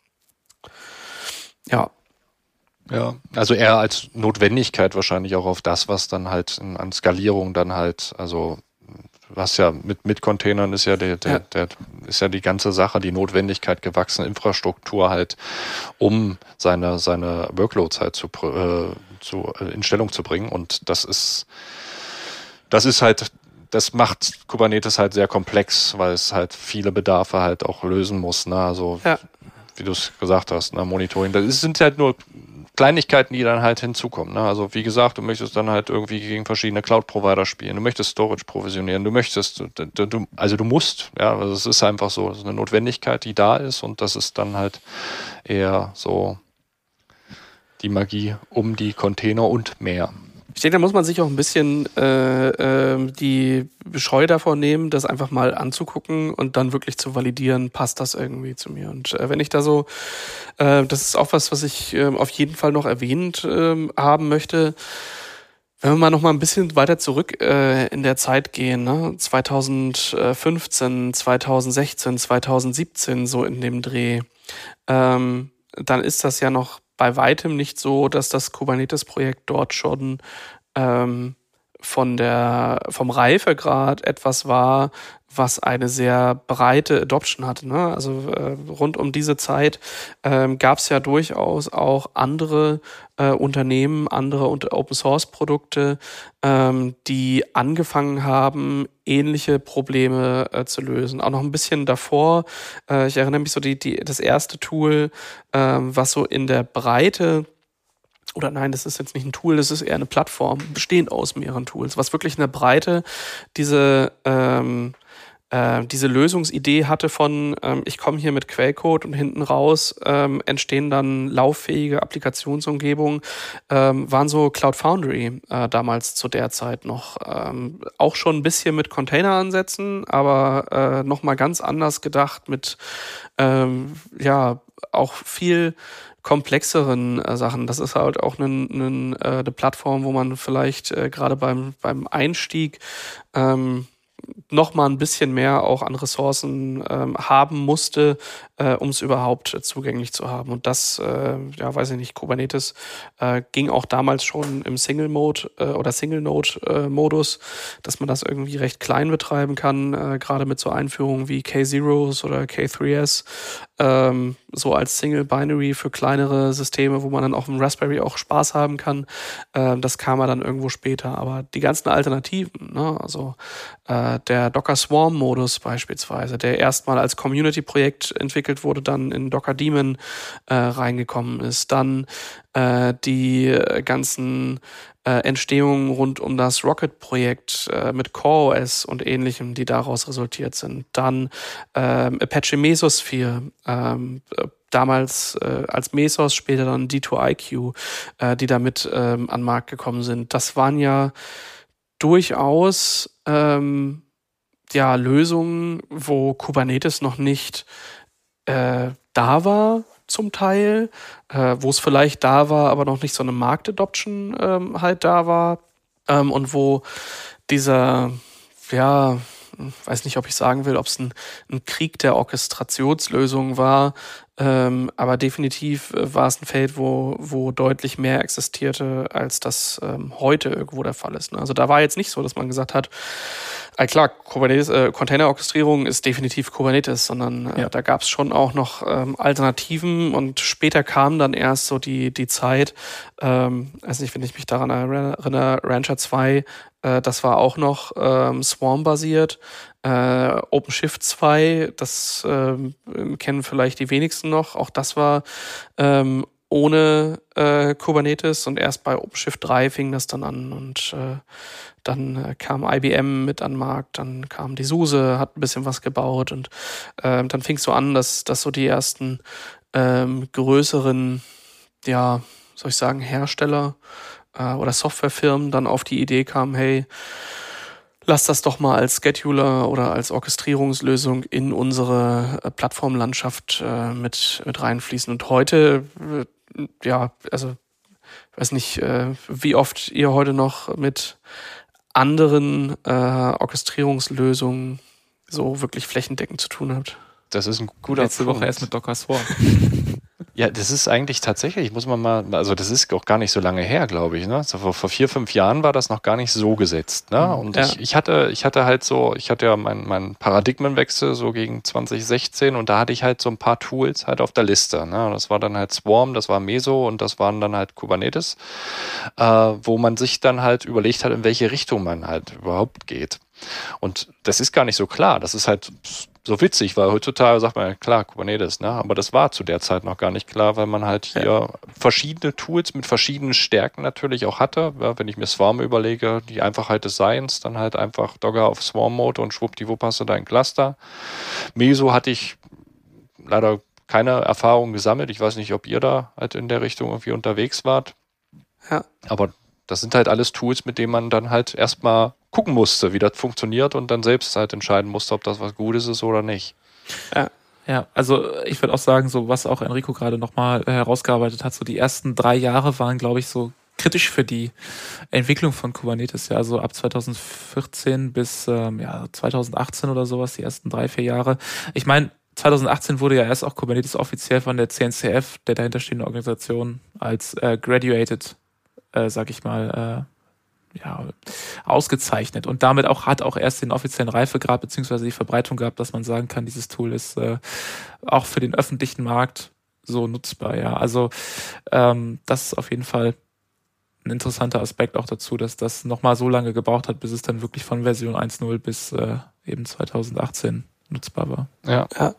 Ja. Ja, also eher als Notwendigkeit wahrscheinlich auch auf das, was dann halt an Skalierung dann halt, also was ja mit, mit Containern ist ja der, der, der ist ja die ganze Sache, die Notwendigkeit gewachsene Infrastruktur halt, um seine, seine Workloads halt zu, äh, zu, in Stellung zu bringen. Und das ist, das ist halt, das macht Kubernetes halt sehr komplex, weil es halt viele Bedarfe halt auch lösen muss, ne? Also, ja. Wie du es gesagt hast, ne? Monitoring, das sind halt nur Kleinigkeiten, die dann halt hinzukommen. Ne? Also wie gesagt, du möchtest dann halt irgendwie gegen verschiedene Cloud-Provider spielen, du möchtest Storage provisionieren, du möchtest, du, du, also du musst, ja, also es ist einfach so, das ist eine Notwendigkeit, die da ist und das ist dann halt eher so die Magie um die Container und mehr. Ich denke, da muss man sich auch ein bisschen äh, äh, die Scheu davor nehmen, das einfach mal anzugucken und dann wirklich zu validieren, passt das irgendwie zu mir. Und äh, wenn ich da so, äh, das ist auch was, was ich äh, auf jeden Fall noch erwähnt äh, haben möchte, wenn wir mal noch mal ein bisschen weiter zurück äh, in der Zeit gehen, ne? zweitausendfünfzehn, zweitausendsechzehn, zweitausendsiebzehn, so in dem Dreh, ähm, dann ist das ja noch bei weitem nicht so, dass das Kubernetes-Projekt dort schon ähm, von der, vom Reifegrad etwas war, was eine sehr breite Adoption hatte. Ne? Also äh, rund um diese Zeit ähm, gab es ja durchaus auch andere äh, Unternehmen, andere Open-Source-Produkte, ähm, die angefangen haben, ähnliche Probleme äh, zu lösen. Auch noch ein bisschen davor, äh, ich erinnere mich so, die, die, das erste Tool, ähm, was so in der Breite oder nein, das ist jetzt nicht ein Tool, das ist eher eine Plattform, bestehend aus mehreren Tools, was wirklich in der Breite diese ähm, äh, diese Lösungsidee hatte von, ähm, ich komme hier mit Quellcode und hinten raus ähm, entstehen dann lauffähige Applikationsumgebungen, ähm, waren so Cloud Foundry äh, damals zu der Zeit noch. Ähm, auch schon ein bisschen mit Container-Ansätzen, aber äh, nochmal ganz anders gedacht mit, ähm, ja, auch viel komplexeren äh, Sachen. Das ist halt auch eine, eine, äh, eine Plattform, wo man vielleicht äh, gerade beim, beim Einstieg ähm, noch mal ein bisschen mehr auch an Ressourcen ähm, haben musste, äh, um es überhaupt äh, zugänglich zu haben. Und das, äh, ja, weiß ich nicht, Kubernetes äh, ging auch damals schon im Single-Mode äh, oder Single-Node-Modus, dass man das irgendwie recht klein betreiben kann, äh, gerade mit so Einführungen wie K Zeros oder K drei S, ähm, so als Single-Binary für kleinere Systeme, wo man dann auf dem Raspberry auch Spaß haben kann. Äh, das kam ja dann irgendwo später. Aber die ganzen Alternativen, ne, also äh, der Docker Swarm-Modus beispielsweise, der erstmal als Community-Projekt entwickelt wurde, dann in Docker Daemon äh, reingekommen ist. Dann äh, die ganzen äh, Entstehungen rund um das Rocket-Projekt äh, mit CoreOS und Ähnlichem, die daraus resultiert sind. Dann ähm, Apache Mesosphere, ähm, damals äh, als Mesos, später dann D zwei I Q, äh, die damit ähm, an den Markt gekommen sind. Das waren ja durchaus ähm, ja, Lösungen, wo Kubernetes noch nicht äh, da war zum Teil, äh, wo es vielleicht da war, aber noch nicht so eine Marktadoption ähm, halt da war, ähm, und wo dieser, ja, weiß nicht, ob ich sagen will, ob es ein, ein Krieg der Orchestrationslösungen war, ähm, aber definitiv äh, war es ein Feld, wo, wo deutlich mehr existierte, als das ähm, heute irgendwo der Fall ist. Ne? Also da war jetzt nicht so, dass man gesagt hat, äh, klar, Kubernetes, äh, Container-Orchestrierung ist definitiv Kubernetes, sondern äh, ja. da gab es schon auch noch ähm, Alternativen und später kam dann erst so die, die Zeit, ähm, weiß nicht, wenn ich mich daran erinnere, Rancher zwei, äh, das war auch noch ähm, Swarm-basiert. Äh, OpenShift zwei, das ähm, kennen vielleicht die wenigsten noch. Auch das war ähm, ohne äh, Kubernetes und erst bei OpenShift drei fing das dann an und äh, dann äh, kam I B M mit an den Markt, dann kam die SUSE, hat ein bisschen was gebaut und äh, dann fing es so an, dass, dass so die ersten ähm, größeren, ja, soll ich sagen, Hersteller äh, oder Softwarefirmen dann auf die Idee kamen, hey, lass das doch mal als Scheduler oder als Orchestrierungslösung in unsere äh, Plattformlandschaft äh, mit, mit reinfließen. Und heute, äh, ja, also ich weiß nicht, äh, wie oft ihr heute noch mit anderen äh, Orchestrierungslösungen so wirklich flächendeckend zu tun habt. Das ist ein guter Letzte Punkt. Woche erst mit Docker Swarm. Ja, das ist eigentlich tatsächlich, muss man mal, also das ist auch gar nicht so lange her, glaube ich. Ne? Also vor, vor vier, fünf Jahren war das noch gar nicht so gesetzt. Ne? Und ja. ich, ich hatte, ich hatte halt so, ich hatte ja meinen mein Paradigmenwechsel so gegen zwanzig sechzehn und da hatte ich halt so ein paar Tools halt auf der Liste. Ne? Das war dann halt Swarm, das war Meso und das waren dann halt Kubernetes, äh, wo man sich dann halt überlegt hat, in welche Richtung man halt überhaupt geht. Und das ist gar nicht so klar. Das ist halt so witzig, weil heutzutage sagt man, ja, klar, Kubernetes, ne? Aber das war zu der Zeit noch gar nicht klar, weil man halt hier ja. verschiedene Tools mit verschiedenen Stärken natürlich auch hatte. Ja, wenn ich mir Swarm überlege, die Einfachheit des Seins, dann halt einfach Docker auf Swarm-Mode und schwuppdiwupp hast du dein Cluster. Meso hatte ich leider keine Erfahrung gesammelt. Ich weiß nicht, ob ihr da halt in der Richtung irgendwie unterwegs wart. Ja. Aber das sind halt alles Tools, mit denen man dann halt erstmal gucken musste, wie das funktioniert und dann selbst halt entscheiden musste, ob das was Gutes ist oder nicht. Ja, ja, also ich würde auch sagen, so was auch Enrico gerade nochmal herausgearbeitet hat, so die ersten drei Jahre waren, glaube ich, so kritisch für die Entwicklung von Kubernetes. Ja, also ab zwanzig vierzehn bis ähm, ja, zwanzig achtzehn oder sowas, die ersten drei, vier Jahre. Ich meine, zwanzig achtzehn wurde ja erst auch Kubernetes offiziell von der C N C F, der dahinterstehenden Organisation, als äh, Graduated, äh, sag ich mal, äh, ja, ausgezeichnet und damit auch hat auch erst den offiziellen Reifegrad beziehungsweise die Verbreitung gehabt, dass man sagen kann, dieses Tool ist äh, auch für den öffentlichen Markt so nutzbar. Ja, also ähm, das ist auf jeden Fall ein interessanter Aspekt auch dazu, dass das nochmal so lange gebraucht hat, bis es dann wirklich von Version eins Punkt null bis äh, eben zwanzig achtzehn nutzbar war. Ja. ja.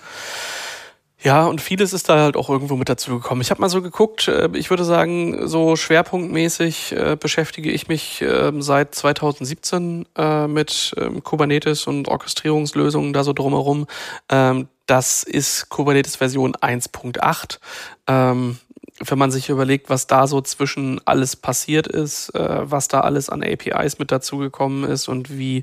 Ja, und vieles ist da halt auch irgendwo mit dazu gekommen. Ich habe mal so geguckt, ich würde sagen, so schwerpunktmäßig äh, beschäftige ich mich äh, seit zwanzig siebzehn äh, mit äh, Kubernetes und Orchestrierungslösungen da so drumherum. Ähm, das ist Kubernetes Version eins Punkt acht. Ähm, wenn man sich überlegt, was da so zwischen alles passiert ist, äh, was da alles an A P Is mit dazugekommen ist und wie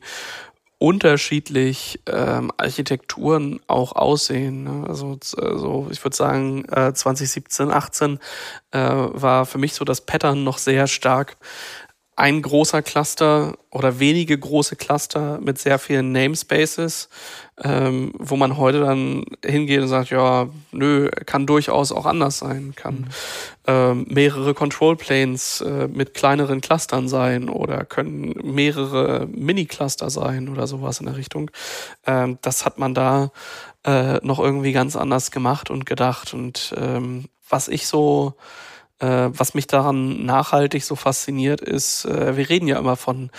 unterschiedlich ähm, Architekturen auch aussehen. Ne? Also, also ich würde sagen, äh, zwanzig siebzehn, achtzehn äh, war für mich so das Pattern noch sehr stark. Ein großer Cluster oder wenige große Cluster mit sehr vielen Namespaces, ähm, wo man heute dann hingeht und sagt, ja, nö, kann durchaus auch anders sein, kann mhm. ähm, mehrere Control Planes äh, mit kleineren Clustern sein oder können mehrere Mini-Cluster sein oder sowas in der Richtung. Ähm, das hat man da äh, noch irgendwie ganz anders gemacht und gedacht. Und ähm, was ich so Äh, was mich daran nachhaltig so fasziniert ist, äh, wir reden ja immer von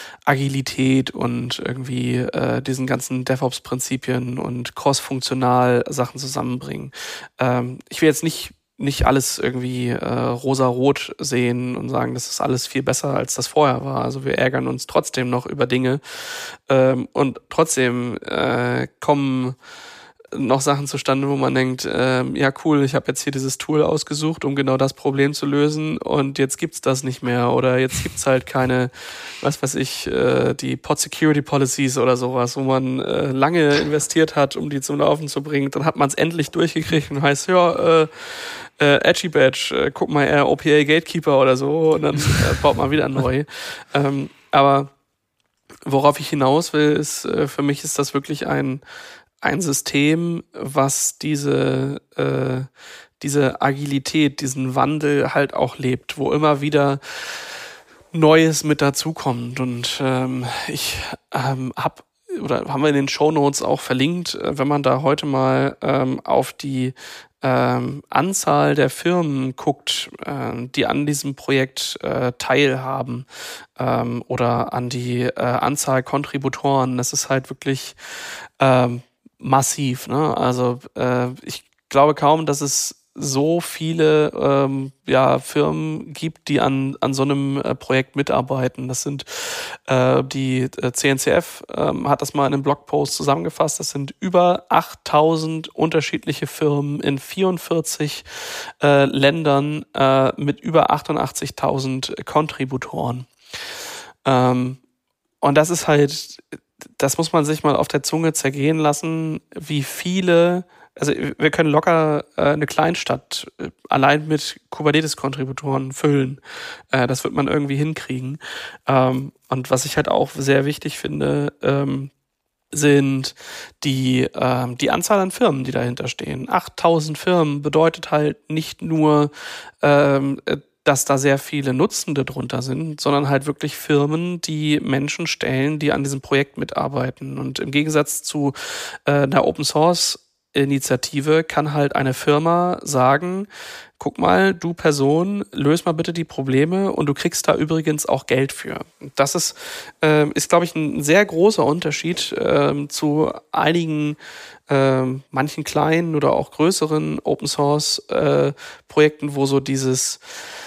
Agilität und irgendwie äh, diesen ganzen DevOps-Prinzipien und cross-funktional Sachen zusammenbringen. Ähm, ich will jetzt nicht nicht alles irgendwie äh, rosa-rot sehen und sagen, das ist alles viel besser, als das vorher war. Also wir ärgern uns trotzdem noch über Dinge ähm, und trotzdem äh, kommen noch Sachen zustande, wo man denkt, ähm, ja cool, ich habe jetzt hier dieses Tool ausgesucht, um genau das Problem zu lösen und jetzt gibt's das nicht mehr oder jetzt gibt's halt keine, was weiß ich, äh, die Pod Security Policies oder sowas, wo man äh, lange investiert hat, um die zum Laufen zu bringen. Dann hat man es endlich durchgekriegt und heißt, ja, äh, äh, Edgy Badge, äh, guck mal eher O P A Gatekeeper oder so und dann äh, baut man wieder neu. ähm, aber worauf ich hinaus will, ist, äh, für mich ist das wirklich ein ein System, was diese äh, diese Agilität, diesen Wandel halt auch lebt, wo immer wieder Neues mit dazukommt. Und ähm, ich ähm, habe oder haben wir in den Shownotes auch verlinkt, wenn man da heute mal ähm, auf die ähm, Anzahl der Firmen guckt, äh, die an diesem Projekt äh, teilhaben ähm, oder an die äh, Anzahl Kontributoren. Das ist halt wirklich ähm, massiv, ne? Also äh, ich glaube kaum, dass es so viele ähm, ja, Firmen gibt, die an an so einem äh, Projekt mitarbeiten. Das sind äh, die äh, C N C F ähm, hat das mal in einem Blogpost zusammengefasst. Das sind über achttausend unterschiedliche Firmen in vierundvierzig äh, Ländern äh, mit über achtundachtzigtausend Kontributoren. Ähm, und das ist halt, das muss man sich mal auf der Zunge zergehen lassen, wie viele, also wir können locker äh, eine Kleinstadt äh, allein mit Kubernetes-Kontributoren füllen. Äh, das wird man irgendwie hinkriegen. Ähm, und was ich halt auch sehr wichtig finde, ähm, sind die, ähm, die Anzahl an Firmen, die dahinter stehen. achttausend Firmen bedeutet halt nicht nur, ähm, dass da sehr viele Nutzende drunter sind, sondern halt wirklich Firmen, die Menschen stellen, die an diesem Projekt mitarbeiten. Und im Gegensatz zu äh, einer Open-Source-Initiative kann halt eine Firma sagen, guck mal, du Person, löse mal bitte die Probleme und du kriegst da übrigens auch Geld für. Das ist, äh, ist glaube ich, ein sehr großer Unterschied äh, zu einigen äh, manchen kleinen oder auch größeren Open-Source-Projekten, äh, wo so dieses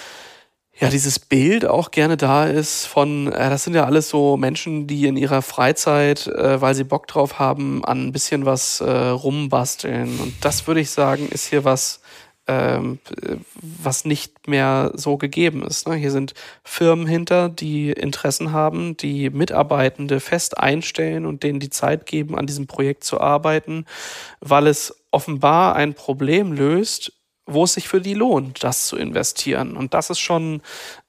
ja, dieses Bild auch gerne da ist von, äh, das sind ja alles so Menschen, die in ihrer Freizeit, äh, weil sie Bock drauf haben, an ein bisschen was äh, rumbasteln. Und das würde ich sagen, ist hier was, ähm, was nicht mehr so gegeben ist. Ne? Hier sind Firmen hinter, die Interessen haben, die Mitarbeitende fest einstellen und denen die Zeit geben, an diesem Projekt zu arbeiten, weil es offenbar ein Problem löst, wo es sich für die lohnt, das zu investieren. Und das ist schon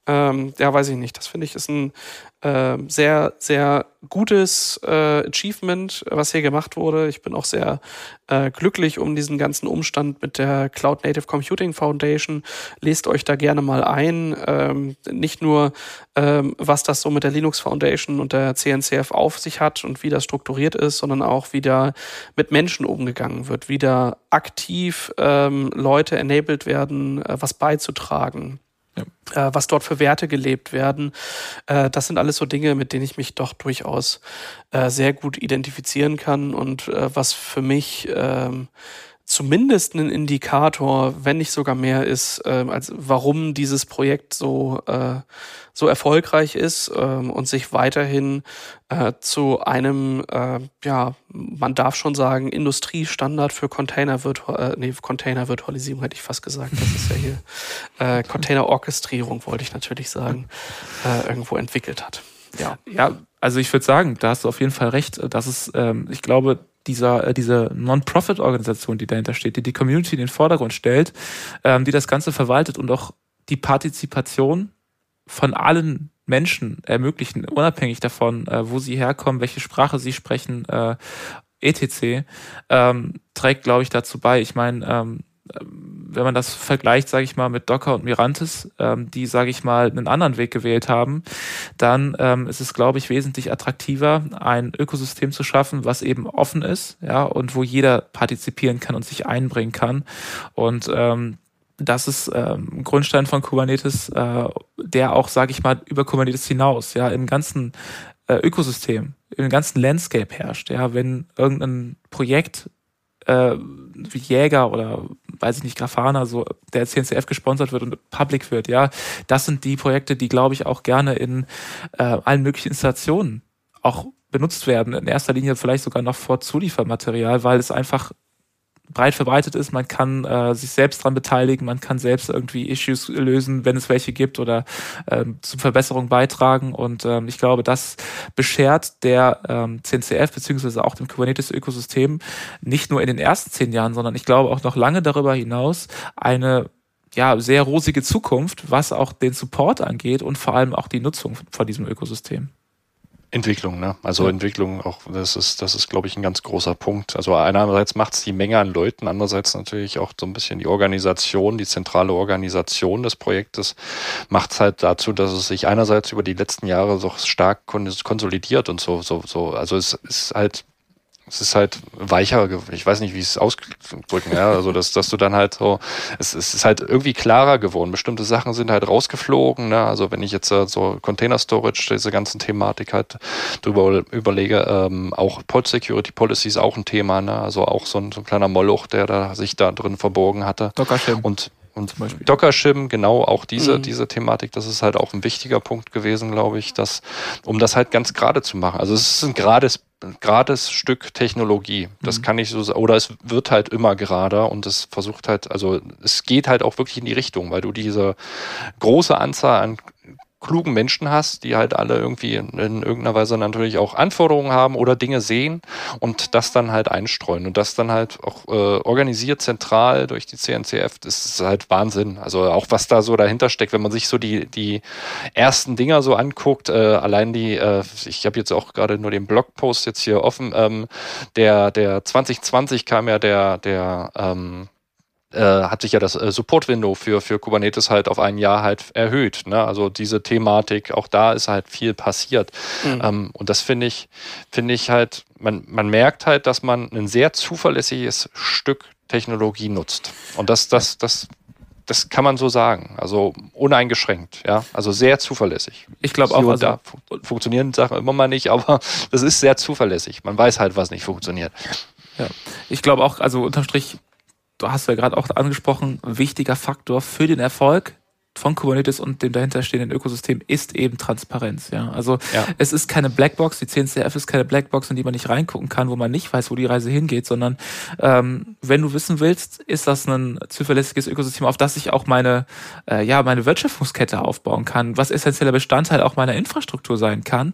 Ähm, ja, weiß ich nicht. Das finde ich ist ein äh, sehr, sehr gutes äh, Achievement, was hier gemacht wurde. Ich bin auch sehr äh, glücklich um diesen ganzen Umstand mit der Cloud Native Computing Foundation. Lest euch da gerne mal ein. Ähm, nicht nur, ähm, was das so mit der Linux Foundation und der C N C F auf sich hat und wie das strukturiert ist, sondern auch, wie da mit Menschen umgegangen wird, wie da aktiv ähm, Leute enabled werden, äh, was beizutragen. Ja. Äh, was dort für Werte gelebt werden. Äh, das sind alles so Dinge, mit denen ich mich doch durchaus äh, sehr gut identifizieren kann und äh, was für mich ähm, zumindest ein Indikator, wenn nicht sogar mehr ist, äh, als warum dieses Projekt so äh, so erfolgreich ist äh, und sich weiterhin äh, zu einem, äh, ja, man darf schon sagen, Industriestandard für Container-Virtualisierung, äh, nee, Container-Virtualisierung hätte ich fast gesagt, das ist ja hier äh, Container-Orchestrierung, wollte ich natürlich sagen, äh, irgendwo entwickelt hat. Ja, ja, also ich würde sagen, da hast du auf jeden Fall recht, dass es, ähm, ich glaube, dieser, äh, diese Non-Profit-Organisation, die dahinter steht, die die Community in den Vordergrund stellt, ähm, die das Ganze verwaltet und auch die Partizipation von allen Menschen ermöglichen, unabhängig davon, äh, wo sie herkommen, welche Sprache sie sprechen, äh, et cetera, ähm, trägt, glaube ich, dazu bei. Ich meine, ähm, wenn man das vergleicht, sage ich mal, mit Docker und Mirantis, ähm, die, sage ich mal, einen anderen Weg gewählt haben, dann ähm, ist es, glaube ich, wesentlich attraktiver, ein Ökosystem zu schaffen, was eben offen ist, ja, und wo jeder partizipieren kann und sich einbringen kann. Und ähm, das ist ähm, ein Grundstein von Kubernetes, äh, der auch, sage ich mal, über Kubernetes hinaus, ja, im ganzen äh, Ökosystem, im ganzen Landscape herrscht. Ja, wenn irgendein Projekt äh, wie Jäger oder, weiß ich nicht, Grafana, so der C N C F gesponsert wird und public wird, ja, das sind die Projekte, die, glaube ich, auch gerne in äh, allen möglichen Installationen auch benutzt werden. In erster Linie vielleicht sogar noch vor Zuliefermaterial, weil es einfach breit verbreitet ist, man kann äh, sich selbst dran beteiligen, man kann selbst irgendwie Issues lösen, wenn es welche gibt oder ähm, zur Verbesserung beitragen und ähm, ich glaube, das beschert der ähm, C N C F beziehungsweise auch dem Kubernetes-Ökosystem nicht nur in den ersten zehn Jahren, sondern ich glaube auch noch lange darüber hinaus eine ja sehr rosige Zukunft, was auch den Support angeht und vor allem auch die Nutzung von diesem Ökosystem. Entwicklung, ne? Also ja. Entwicklung auch, das ist, das ist, glaube ich, ein ganz großer Punkt. Also einerseits macht es die Menge an Leuten, andererseits natürlich auch so ein bisschen die Organisation, die zentrale Organisation des Projektes macht es halt dazu, dass es sich einerseits über die letzten Jahre so stark konsolidiert und so, so, so. Also es ist halt Es ist halt weicher, ich weiß nicht, wie ich es ausdrücken, ja, also dass, dass du dann halt so, es, es ist halt irgendwie klarer geworden. Bestimmte Sachen sind halt rausgeflogen, ne? Also wenn ich jetzt äh, so Container Storage, diese ganzen Thematik halt drüber überlege, ähm, auch Pod Security Policy ist auch ein Thema, ne? Also auch so ein, so ein kleiner Moloch, der da sich da drin verborgen hatte. Dockershim. Und Und Dockershim, genau, auch diese, mhm. diese Thematik, das ist halt auch ein wichtiger Punkt gewesen, glaube ich, dass, um das halt ganz gerade zu machen. Also es ist ein gerades, gerades Stück Technologie. Das mhm. kann ich so sagen. Oder es wird halt immer gerader und es versucht halt, also es geht halt auch wirklich in die Richtung, weil du diese große Anzahl an klugen Menschen hast, die halt alle irgendwie in, in irgendeiner Weise natürlich auch Anforderungen haben oder Dinge sehen und das dann halt einstreuen und das dann halt auch äh, organisiert zentral durch die C N C F, das ist halt Wahnsinn. Also auch was da so dahinter steckt, wenn man sich so die die ersten Dinger so anguckt, äh, allein die, äh, ich habe jetzt auch gerade nur den Blogpost jetzt hier offen, ähm, der der zwanzig zwanzig kam ja der der ähm, Äh, hat sich ja das äh, Support-Window für, für Kubernetes halt auf ein Jahr halt erhöht. Ne? Also diese Thematik, auch da ist halt viel passiert. Mhm. Ähm, und das finde ich, finde ich halt, man, man merkt halt, dass man ein sehr zuverlässiges Stück Technologie nutzt. Und das, das, das, das kann man so sagen. Also uneingeschränkt, ja. Also sehr zuverlässig. Ich glaube auch, also da fun- funktionieren Sachen immer mal nicht, aber das ist sehr zuverlässig. Man weiß halt, was nicht funktioniert. Ja. Ich glaube auch, also unterm Strich, du hast ja gerade auch angesprochen, ein wichtiger Faktor für den Erfolg von Kubernetes und dem dahinterstehenden Ökosystem ist eben Transparenz. Ja, also ja. Es ist keine Blackbox, die C N C F ist keine Blackbox, in die man nicht reingucken kann, wo man nicht weiß, wo die Reise hingeht, sondern ähm, wenn du wissen willst, ist das ein zuverlässiges Ökosystem, auf das ich auch meine äh, ja meine Wertschöpfungskette aufbauen kann, was essentieller Bestandteil auch meiner Infrastruktur sein kann.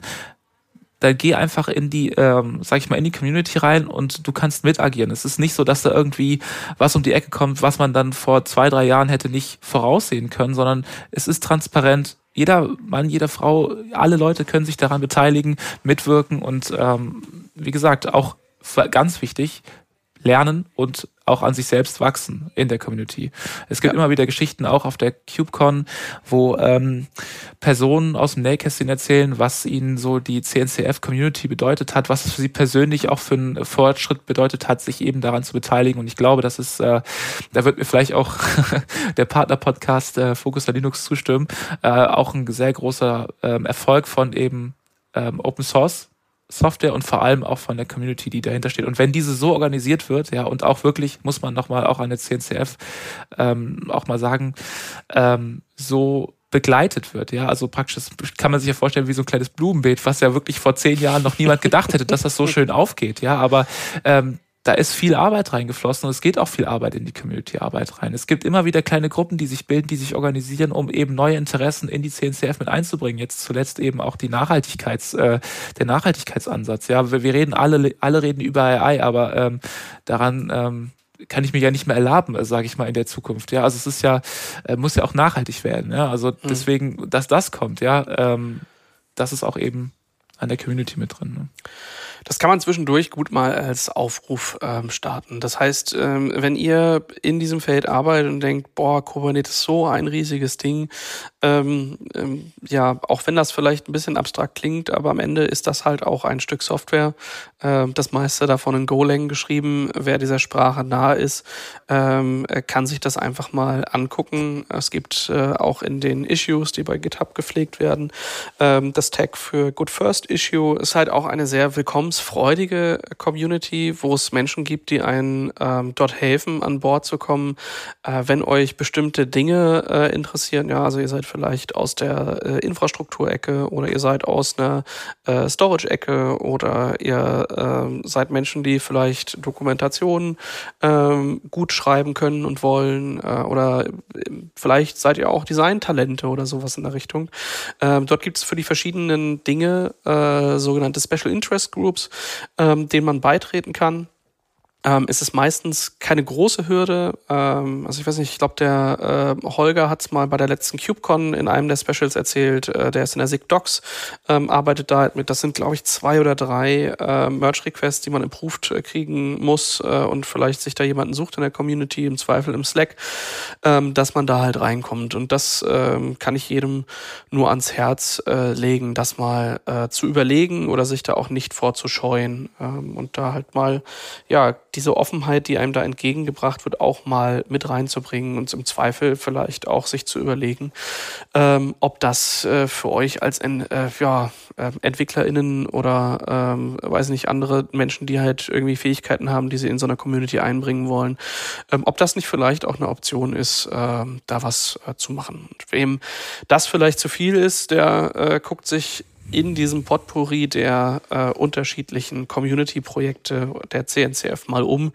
Da geh einfach in die, ähm, sag ich mal, in die Community rein und du kannst mit agieren. Es ist nicht so, dass da irgendwie was um die Ecke kommt, was man dann vor zwei, drei Jahren hätte nicht voraussehen können, sondern es ist transparent. jeder Mann, jede Frau, alle Leute können sich daran beteiligen, mitwirken und ähm, wie gesagt, auch ganz wichtig, lernen und auch an sich selbst wachsen in der Community. Es gibt ja immer wieder Geschichten auch auf der KubeCon, wo ähm, Personen aus dem Nähkästchen erzählen, was ihnen so die C N C F-Community bedeutet hat, was es für sie persönlich auch für einen Fortschritt bedeutet hat, sich eben daran zu beteiligen. Und ich glaube, das ist, äh, da wird mir vielleicht auch der Partner-Podcast äh, Focus on Linux zustimmen, äh, auch ein sehr großer ähm, Erfolg von eben ähm, Open Source Software und vor allem auch von der Community, die dahinter steht. Und wenn diese so organisiert wird, ja, und auch wirklich, muss man nochmal auch an der C N C F ähm, auch mal sagen, ähm, so begleitet wird, ja, also praktisch kann man sich ja vorstellen wie so ein kleines Blumenbeet, was ja wirklich vor zehn Jahren noch niemand gedacht hätte, dass das so schön aufgeht, ja, aber ähm, da ist viel Arbeit reingeflossen und es geht auch viel Arbeit in die Community-Arbeit rein. Es gibt immer wieder kleine Gruppen, die sich bilden, die sich organisieren, um eben neue Interessen in die C N C F mit einzubringen. Jetzt zuletzt eben auch die Nachhaltigkeits, äh, der Nachhaltigkeitsansatz. Ja, wir, wir reden alle, alle reden über A I, aber ähm, daran ähm, kann ich mir ja nicht mehr erlauben, sage ich mal, in der Zukunft. Ja, also es ist ja, äh, muss ja auch nachhaltig werden. Ja, also mhm. deswegen, dass das kommt, ja, ähm, das ist auch eben an der Community mit drin. Ne? Das kann man zwischendurch gut mal als Aufruf ähm, starten. Das heißt, ähm, wenn ihr in diesem Feld arbeitet und denkt, boah, Kubernetes ist so ein riesiges Ding, ähm, ähm, ja, auch wenn das vielleicht ein bisschen abstrakt klingt, aber am Ende ist das halt auch ein Stück Software. Ähm, das meiste davon in Golang geschrieben. Wer dieser Sprache nahe ist, ähm, kann sich das einfach mal angucken. Es gibt äh, auch in den Issues, die bei GitHub gepflegt werden, ähm, das Tag für Good First Issue ist halt auch eine sehr willkommensfreudige Community, wo es Menschen gibt, die einen ähm, dort helfen, an Bord zu kommen, äh, wenn euch bestimmte Dinge äh, interessieren. Ja, also ihr seid vielleicht aus der äh, Infrastrukturecke oder ihr seid aus einer äh, Storage-Ecke oder ihr äh, seid Menschen, die vielleicht Dokumentationen äh, gut schreiben können und wollen äh, oder vielleicht seid ihr auch Designtalente oder sowas in der Richtung. Ähm, dort gibt es für die verschiedenen Dinge äh, sogenannte Special Interest Groups, ähm, denen man beitreten kann. Ähm, es ist meistens keine große Hürde. Ähm, also ich weiß nicht, ich glaube, der äh, Holger hat es mal bei der letzten KubeCon in einem der Specials erzählt. Äh, der ist in der S I G Docs, ähm, arbeitet da halt mit. Das sind, glaube ich, zwei oder drei äh, Merge-Requests, die man improved äh, kriegen muss äh, und vielleicht sich da jemanden sucht in der Community, im Zweifel im Slack, ähm, dass man da halt reinkommt. Und das ähm, kann ich jedem nur ans Herz äh, legen, das mal äh, zu überlegen oder sich da auch nicht vorzuscheuen ähm, und da halt mal, ja, diese Offenheit, die einem da entgegengebracht wird, auch mal mit reinzubringen und im Zweifel vielleicht auch sich zu überlegen, ähm, ob das äh, für euch als äh, ja, äh, EntwicklerInnen oder ähm, weiß nicht, andere Menschen, die halt irgendwie Fähigkeiten haben, die sie in so einer Community einbringen wollen, ähm, ob das nicht vielleicht auch eine Option ist, äh, da was äh, zu machen. Und wem das vielleicht zu viel ist, der äh, guckt sich in diesem Potpourri der äh, unterschiedlichen Community-Projekte der C N C F mal um.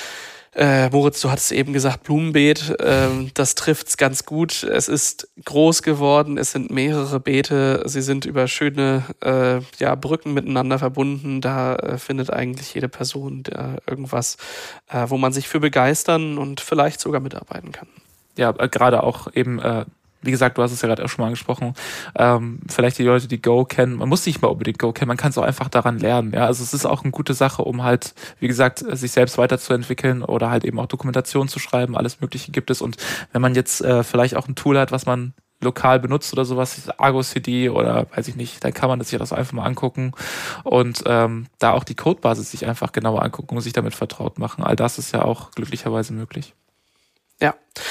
Äh, Moritz, du hattest eben gesagt, Blumenbeet, äh, das trifft's ganz gut. Es ist groß geworden, es sind mehrere Beete, sie sind über schöne äh, ja, Brücken miteinander verbunden. Da äh, findet eigentlich jede Person äh, irgendwas, äh, wo man sich für begeistern und vielleicht sogar mitarbeiten kann. Ja, äh, gerade auch eben äh wie gesagt, du hast es ja gerade auch schon mal angesprochen, ähm, vielleicht die Leute, die Go kennen, man muss nicht mal unbedingt Go kennen, man kann es auch einfach daran lernen. Ja, also es ist auch eine gute Sache, um halt, wie gesagt, sich selbst weiterzuentwickeln oder halt eben auch Dokumentation zu schreiben, alles Mögliche gibt es. Und wenn man jetzt äh, vielleicht auch ein Tool hat, was man lokal benutzt oder sowas, Argo C D oder weiß ich nicht, dann kann man sich das einfach mal angucken und ähm, da auch die Codebasis sich einfach genauer angucken und sich damit vertraut machen. All das ist ja auch glücklicherweise möglich. Ja.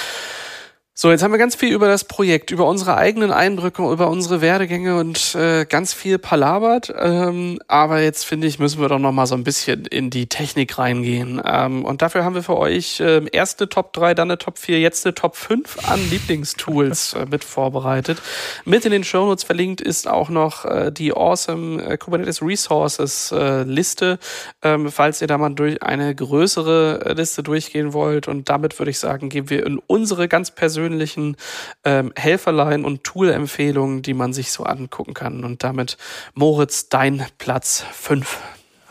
So, jetzt haben wir ganz viel über das Projekt, über unsere eigenen Eindrücke, über unsere Werdegänge und äh, ganz viel palabert. Ähm, aber jetzt, finde ich, müssen wir doch noch mal so ein bisschen in die Technik reingehen. Ähm, und dafür haben wir für euch äh, erst eine Top drei, dann eine Top vier, jetzt eine Top fünf an Lieblingstools äh, mit vorbereitet. Mit in den Shownotes verlinkt ist auch noch äh, die Awesome äh, Kubernetes Resources äh, Liste, ähm, falls ihr da mal durch eine größere äh, Liste durchgehen wollt. Und damit würde ich sagen, gehen wir in unsere ganz persönliche Ähm, Helferlein und Tool-Empfehlungen, die man sich so angucken kann. Und damit, Moritz, dein Platz fünf.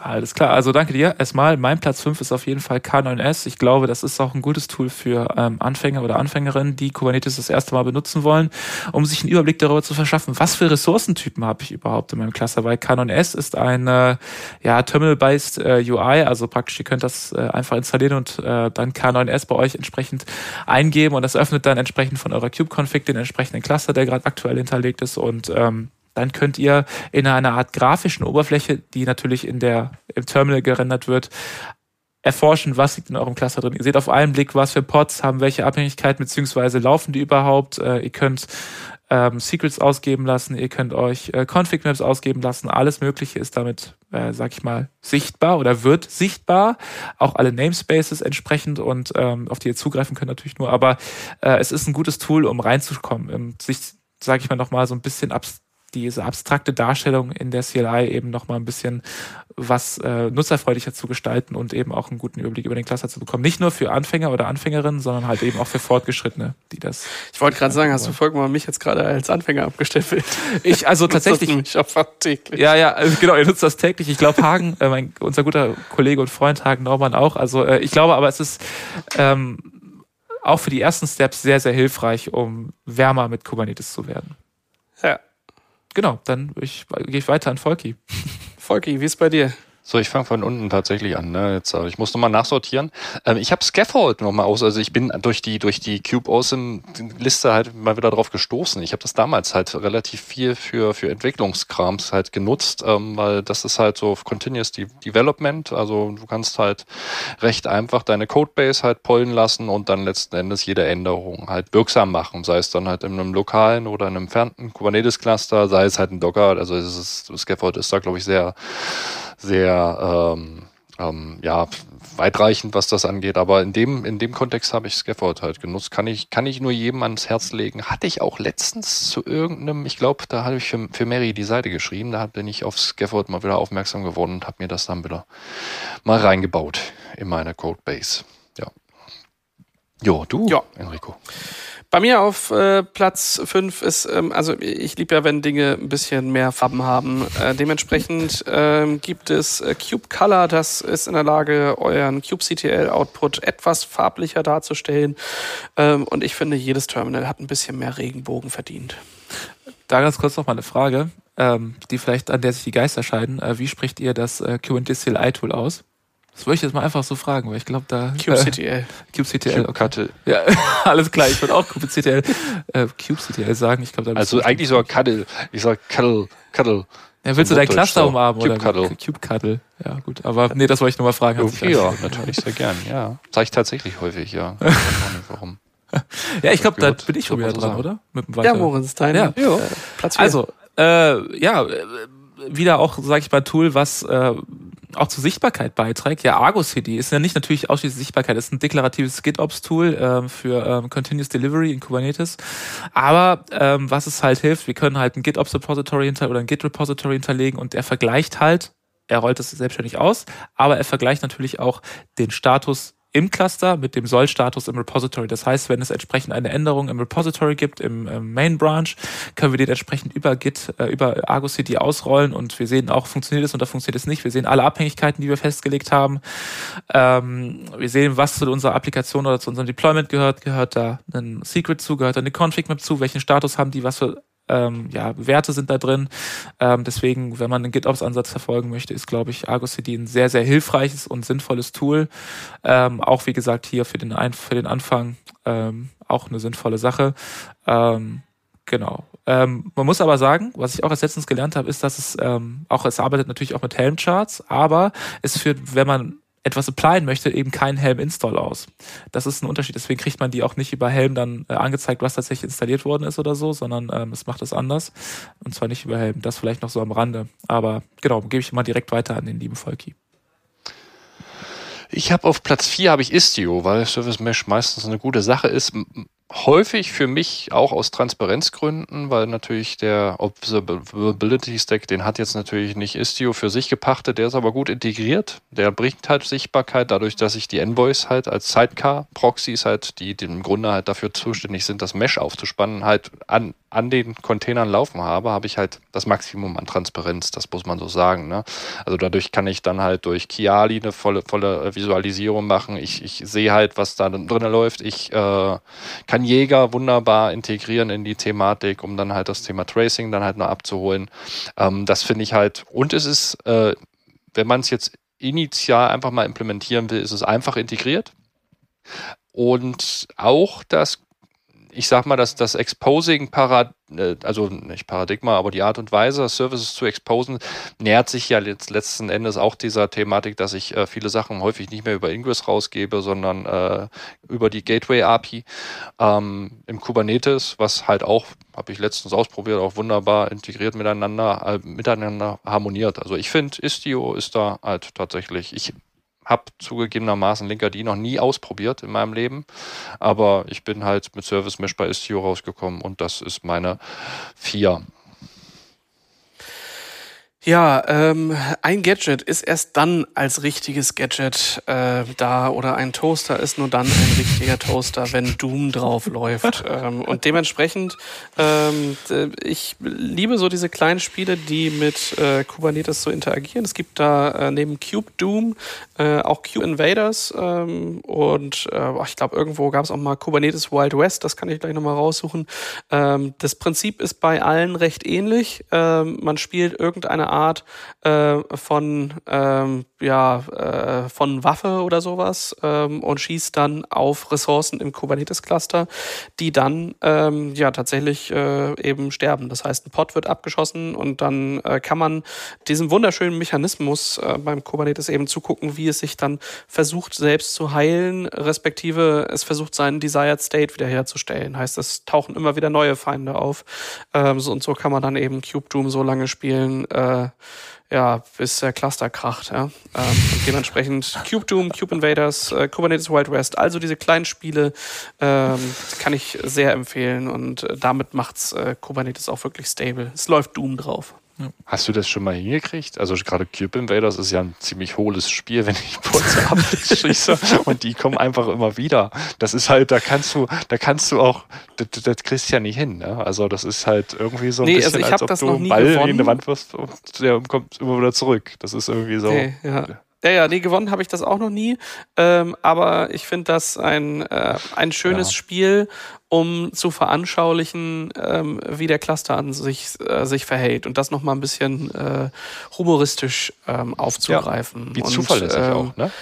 Alles klar, also danke dir. Erstmal, mein Platz fünf ist auf jeden Fall K neun S. Ich glaube, das ist auch ein gutes Tool für ähm, Anfänger oder Anfängerinnen, die Kubernetes das erste Mal benutzen wollen, um sich einen Überblick darüber zu verschaffen, was für Ressourcentypen habe ich überhaupt in meinem Cluster. Weil K neun S ist ein äh, ja, Terminal-based äh, U I, also praktisch, ihr könnt das äh, einfach installieren und äh, dann K neun S bei euch entsprechend eingeben und das öffnet dann entsprechend von eurer Kube-Config den entsprechenden Cluster, der gerade aktuell hinterlegt ist und ähm, dann könnt ihr in einer Art grafischen Oberfläche, die natürlich in der, im Terminal gerendert wird, erforschen, was liegt in eurem Cluster drin. Ihr seht auf einen Blick, was für Pods haben welche Abhängigkeiten, beziehungsweise laufen die überhaupt. Äh, ihr könnt ähm, Secrets ausgeben lassen, ihr könnt euch äh, Config-Maps ausgeben lassen. Alles Mögliche ist damit, äh, sag ich mal, sichtbar oder wird sichtbar. Auch alle Namespaces entsprechend und ähm, auf die ihr zugreifen könnt natürlich nur. Aber äh, es ist ein gutes Tool, um reinzukommen, um sich, sag ich mal, nochmal so ein bisschen abs diese abstrakte Darstellung in der C L I eben nochmal ein bisschen was äh, nutzerfreundlicher zu gestalten und eben auch einen guten Überblick über den Cluster zu bekommen. Nicht nur für Anfänger oder Anfängerinnen, sondern halt eben auch für Fortgeschrittene, die das... Ich wollte gerade sagen, hast du vollkommen mich jetzt gerade als Anfänger abgestempelt? Ich, also tatsächlich... Ich nutze das nämlich täglich. Ja, ja, also genau, ihr nutzt das täglich. Ich glaube, Hagen, äh, mein, unser guter Kollege und Freund Hagen Naumann auch. Also äh, ich glaube aber, es ist ähm, auch für die ersten Steps sehr, sehr hilfreich, um wärmer mit Kubernetes zu werden. Ja. Genau, dann ich, gehe ich weiter an Volki. Volki, wie ist bei dir? So, ich fange von unten tatsächlich an. Ne? Jetzt, ich muss nochmal nachsortieren. Ähm, ich habe Scaffold nochmal aus. Also ich bin durch die durch die Cube Awesome Liste halt mal wieder drauf gestoßen. Ich habe das damals halt relativ viel für für Entwicklungskrams halt genutzt, ähm, weil das ist halt so Continuous Development. Also du kannst halt recht einfach deine Codebase halt pollen lassen und dann letzten Endes jede Änderung halt wirksam machen. Sei es dann halt in einem lokalen oder in einem entfernten Kubernetes-Cluster, sei es halt ein Docker. Also es ist, Scaffold ist da, glaube ich, sehr sehr ähm, ähm, ja, weitreichend, was das angeht. Aber in dem, in dem Kontext habe ich Scaffold halt genutzt. Kann ich, kann ich nur jedem ans Herz legen. Hatte ich auch letztens zu irgendeinem, ich glaube, da habe ich für, für Mary die Seite geschrieben. Da bin ich auf Scaffold mal wieder aufmerksam geworden und habe mir das dann wieder mal reingebaut in meine Codebase. Ja. Jo, du, ja. Enrico. Bei mir auf äh, Platz fünf ist, ähm, also ich liebe ja, wenn Dinge ein bisschen mehr Farben haben. Äh, dementsprechend ähm, gibt es äh, Cube Color, das ist in der Lage, euren kubectl-Output etwas farblicher darzustellen. Ähm, und ich finde, jedes Terminal hat ein bisschen mehr Regenbogen verdient. Da ganz kurz noch mal eine Frage, ähm, die vielleicht an der sich die Geister scheiden. Äh, wie spricht ihr das äh, Kubernetes C L I-Tool aus? Das wollte ich jetzt mal einfach so fragen, weil ich glaube, da... kubectl. Äh, kubectl, okay. Ja, alles klar, ich würde auch kubectl, äh, kubectl sagen. Ich glaub, da also eigentlich sogar Cuddle. Ich sag Cuddle, Cuddle. Ja, willst du dein Cluster so. umarmen? Cube oder? Cuddle. Cube Cuddle. Ja, gut. Aber nee, das wollte ich nur mal fragen. Okay, ja, natürlich sehr gern, ja. Sag ich tatsächlich häufig, ja. Ich weiß auch nicht, warum. Ja, ich glaube, da bin ich schon wieder dran, oder? Mit dem ja, Moritz, dein ja. Äh, Platz vier. Also, äh, ja, wieder auch, sag ich mal, Tool, was äh, auch zur Sichtbarkeit beiträgt. Ja, Argo C D ist ja nicht natürlich ausschließlich Sichtbarkeit, ist ein deklaratives GitOps-Tool ähm, für ähm, Continuous Delivery in Kubernetes. Aber ähm, was es halt hilft, wir können halt ein GitOps-Repository hinter oder ein Git-Repository hinterlegen und er vergleicht halt, er rollt es selbstständig aus, aber er vergleicht natürlich auch den Status im Cluster mit dem Soll-Status im Repository. Das heißt, wenn es entsprechend eine Änderung im Repository gibt, im, im Main-Branch, können wir den entsprechend über Git, äh, über Argo C D ausrollen und wir sehen auch, funktioniert es oder funktioniert es nicht. Wir sehen alle Abhängigkeiten, die wir festgelegt haben. Ähm, wir sehen, was zu unserer Applikation oder zu unserem Deployment gehört. Gehört da ein Secret zu, gehört da eine Config-Map zu, welchen Status haben die, was für Ähm, ja, Werte sind da drin. Ähm, deswegen, wenn man einen GitOps-Ansatz verfolgen möchte, ist, glaube ich, Argo C D ein sehr, sehr hilfreiches und sinnvolles Tool. Ähm, auch, wie gesagt, hier für den, Ein- für den Anfang ähm, auch eine sinnvolle Sache. Ähm, genau. Ähm, man muss aber sagen, was ich auch erst letztens gelernt habe, ist, dass es ähm, auch, es arbeitet natürlich auch mit Helm-Charts, aber es führt, wenn man etwas applyen möchte, eben kein Helm-Install aus. Das ist ein Unterschied. Deswegen kriegt man die auch nicht über Helm dann äh, angezeigt, was tatsächlich installiert worden ist oder so, sondern ähm, es macht es anders. Und zwar nicht über Helm. Das vielleicht noch so am Rande. Aber genau, gebe ich mal direkt weiter an den lieben Volki. Ich habe auf Platz vier habe ich Istio, weil Service Mesh meistens eine gute Sache ist. häufig für mich auch aus Transparenzgründen, weil natürlich der Observability Stack, den hat jetzt natürlich nicht Istio für sich gepachtet, der ist aber gut integriert. Der bringt halt Sichtbarkeit dadurch, dass ich die Envoys halt als Sidecar-Proxys halt, die, die im Grunde halt dafür zuständig sind, das Mesh aufzuspannen, halt an, an den Containern laufen habe, habe ich halt das Maximum an Transparenz, das muss man so sagen. Ne? Also dadurch kann ich dann halt durch Kiali eine volle, volle Visualisierung machen. Ich, ich sehe halt, was da drin läuft. Ich äh, kann Jäger wunderbar integrieren in die Thematik, um dann halt das Thema Tracing dann halt noch abzuholen. Ähm, das finde ich halt, und es ist, äh, wenn man es jetzt initial einfach mal implementieren will, ist es einfach integriert. Und auch das, ich sag mal, dass das Exposing, Parad also nicht Paradigma, aber die Art und Weise, Services zu exposen, nähert sich ja jetzt letzten Endes auch dieser Thematik, dass ich äh, viele Sachen häufig nicht mehr über Ingress rausgebe, sondern äh, über die Gateway-A P I ähm, im Kubernetes, was halt auch, habe ich letztens ausprobiert, auch wunderbar integriert miteinander, äh, miteinander harmoniert. Also ich finde, Istio ist da halt tatsächlich, ich habe zugegebenermaßen Linkerd noch nie ausprobiert in meinem Leben, aber ich bin halt mit Service Mesh bei Istio rausgekommen und das ist meine vier. Ja, ähm, ein Gadget ist erst dann als richtiges Gadget äh, da oder ein Toaster ist nur dann ein richtiger Toaster, wenn Doom drauf läuft. ähm, und dementsprechend, ähm, ich liebe so diese kleinen Spiele, die mit äh, Kubernetes so interagieren. Es gibt da äh, neben Cube Doom äh, auch Cube Invaders ähm, und äh, ich glaube irgendwo gab es auch mal Kubernetes Wild West, das kann ich gleich nochmal raussuchen. Ähm, das Prinzip ist bei allen recht ähnlich. Ähm, man spielt irgendeine Art äh, von ähm, ja äh, von Waffe oder sowas ähm, und schießt dann auf Ressourcen im Kubernetes-Cluster, die dann ähm, ja tatsächlich äh, eben sterben. Das heißt, ein Pod wird abgeschossen und dann äh, kann man diesem wunderschönen Mechanismus äh, beim Kubernetes eben zugucken, wie es sich dann versucht, selbst zu heilen, respektive es versucht, seinen Desired State wiederherzustellen. Heißt, es tauchen immer wieder neue Feinde auf. Ähm, so, und so kann man dann eben Cube Doom so lange spielen, äh, ja, bis der Cluster kracht. Ja? Ähm, und dementsprechend Cube Doom, Cube Invaders, äh, Kubernetes Wild West, also diese kleinen Spiele ähm, kann ich sehr empfehlen und äh, damit macht's äh, Kubernetes auch wirklich stable. Es läuft Doom drauf. Ja. Hast du das schon mal hingekriegt? Also gerade Cube Invaders ist ja ein ziemlich hohles Spiel, wenn ich Putze abschieße und die kommen einfach immer wieder. Das ist halt, da kannst du, da kannst du auch, das, das kriegst du ja nicht hin. Ne? Also das ist halt irgendwie so ein nee, bisschen, also ich als ob das du noch einen nie Ball gewonnen. in eine Wand wirfst und der kommt immer wieder zurück. Das ist irgendwie so. Okay, ja. Ja, ja, nee, gewonnen habe ich das auch noch nie. Ähm, aber ich finde das ein, äh, ein schönes ja. Spiel, um zu veranschaulichen, ähm, wie der Cluster an sich, äh, sich verhält und das nochmal ein bisschen äh, humoristisch ähm, aufzugreifen. Ja, wie und, zuverlässig ähm, auch, ne?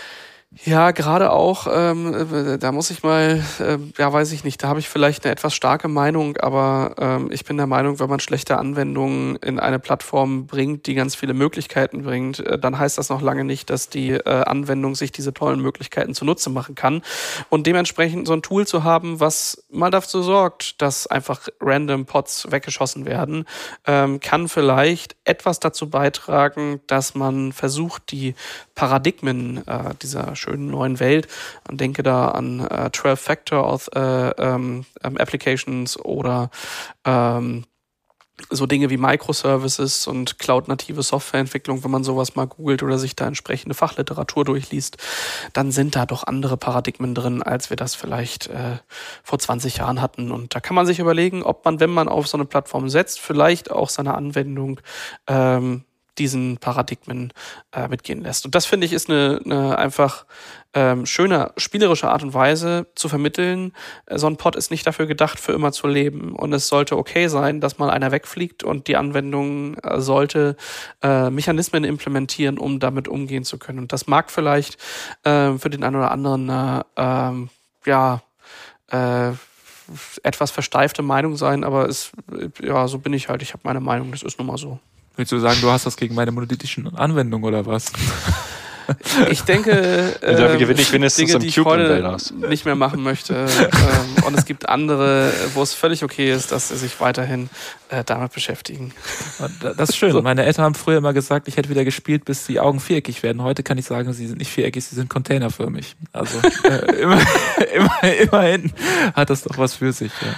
Ja, gerade auch, ähm, da muss ich mal, äh, ja, weiß ich nicht, da habe ich vielleicht eine etwas starke Meinung, aber ähm, ich bin der Meinung, wenn man schlechte Anwendungen in eine Plattform bringt, die ganz viele Möglichkeiten bringt, äh, dann heißt das noch lange nicht, dass die äh, Anwendung sich diese tollen Möglichkeiten zunutze machen kann. Und dementsprechend so ein Tool zu haben, was mal dafür sorgt, dass einfach random Pods weggeschossen werden, ähm, kann vielleicht etwas dazu beitragen, dass man versucht, die Paradigmen äh, dieser schönen neuen Welt, und denke da an äh, zwölf Factor of äh, ähm, Applications oder ähm, so Dinge wie Microservices und Cloud-native Softwareentwicklung, wenn man sowas mal googelt oder sich da entsprechende Fachliteratur durchliest, dann sind da doch andere Paradigmen drin, als wir das vielleicht äh, vor zwanzig Jahren hatten. Und da kann man sich überlegen, ob man, wenn man auf so eine Plattform setzt, vielleicht auch seine Anwendung ähm, diesen Paradigmen äh, mitgehen lässt. Und das, finde ich, ist eine, eine einfach ähm, schöne, spielerische Art und Weise zu vermitteln. Äh, so ein Pod ist nicht dafür gedacht, für immer zu leben. Und es sollte okay sein, dass mal einer wegfliegt und die Anwendung äh, sollte äh, Mechanismen implementieren, um damit umgehen zu können. Und das mag vielleicht äh, für den einen oder anderen äh, ähm, ja äh, etwas versteifte Meinung sein, aber es, ja, so bin ich halt. Ich habe meine Meinung, das ist nun mal so. Willst du sagen, du hast das gegen meine monolithischen Anwendungen oder was? Ich denke, ähm, dafür gewinne ich wenigstens Dinge, die ich heute nicht mehr machen möchte. ähm, und es gibt andere, wo es völlig okay ist, dass sie sich weiterhin äh, damit beschäftigen. Das ist schön. So. Meine Eltern haben früher immer gesagt, ich hätte wieder gespielt, bis die Augen viereckig werden. Heute kann ich sagen, sie sind nicht viereckig, sie sind containerförmig. Also äh, immer, immer, immerhin hat das doch was für sich. Ja.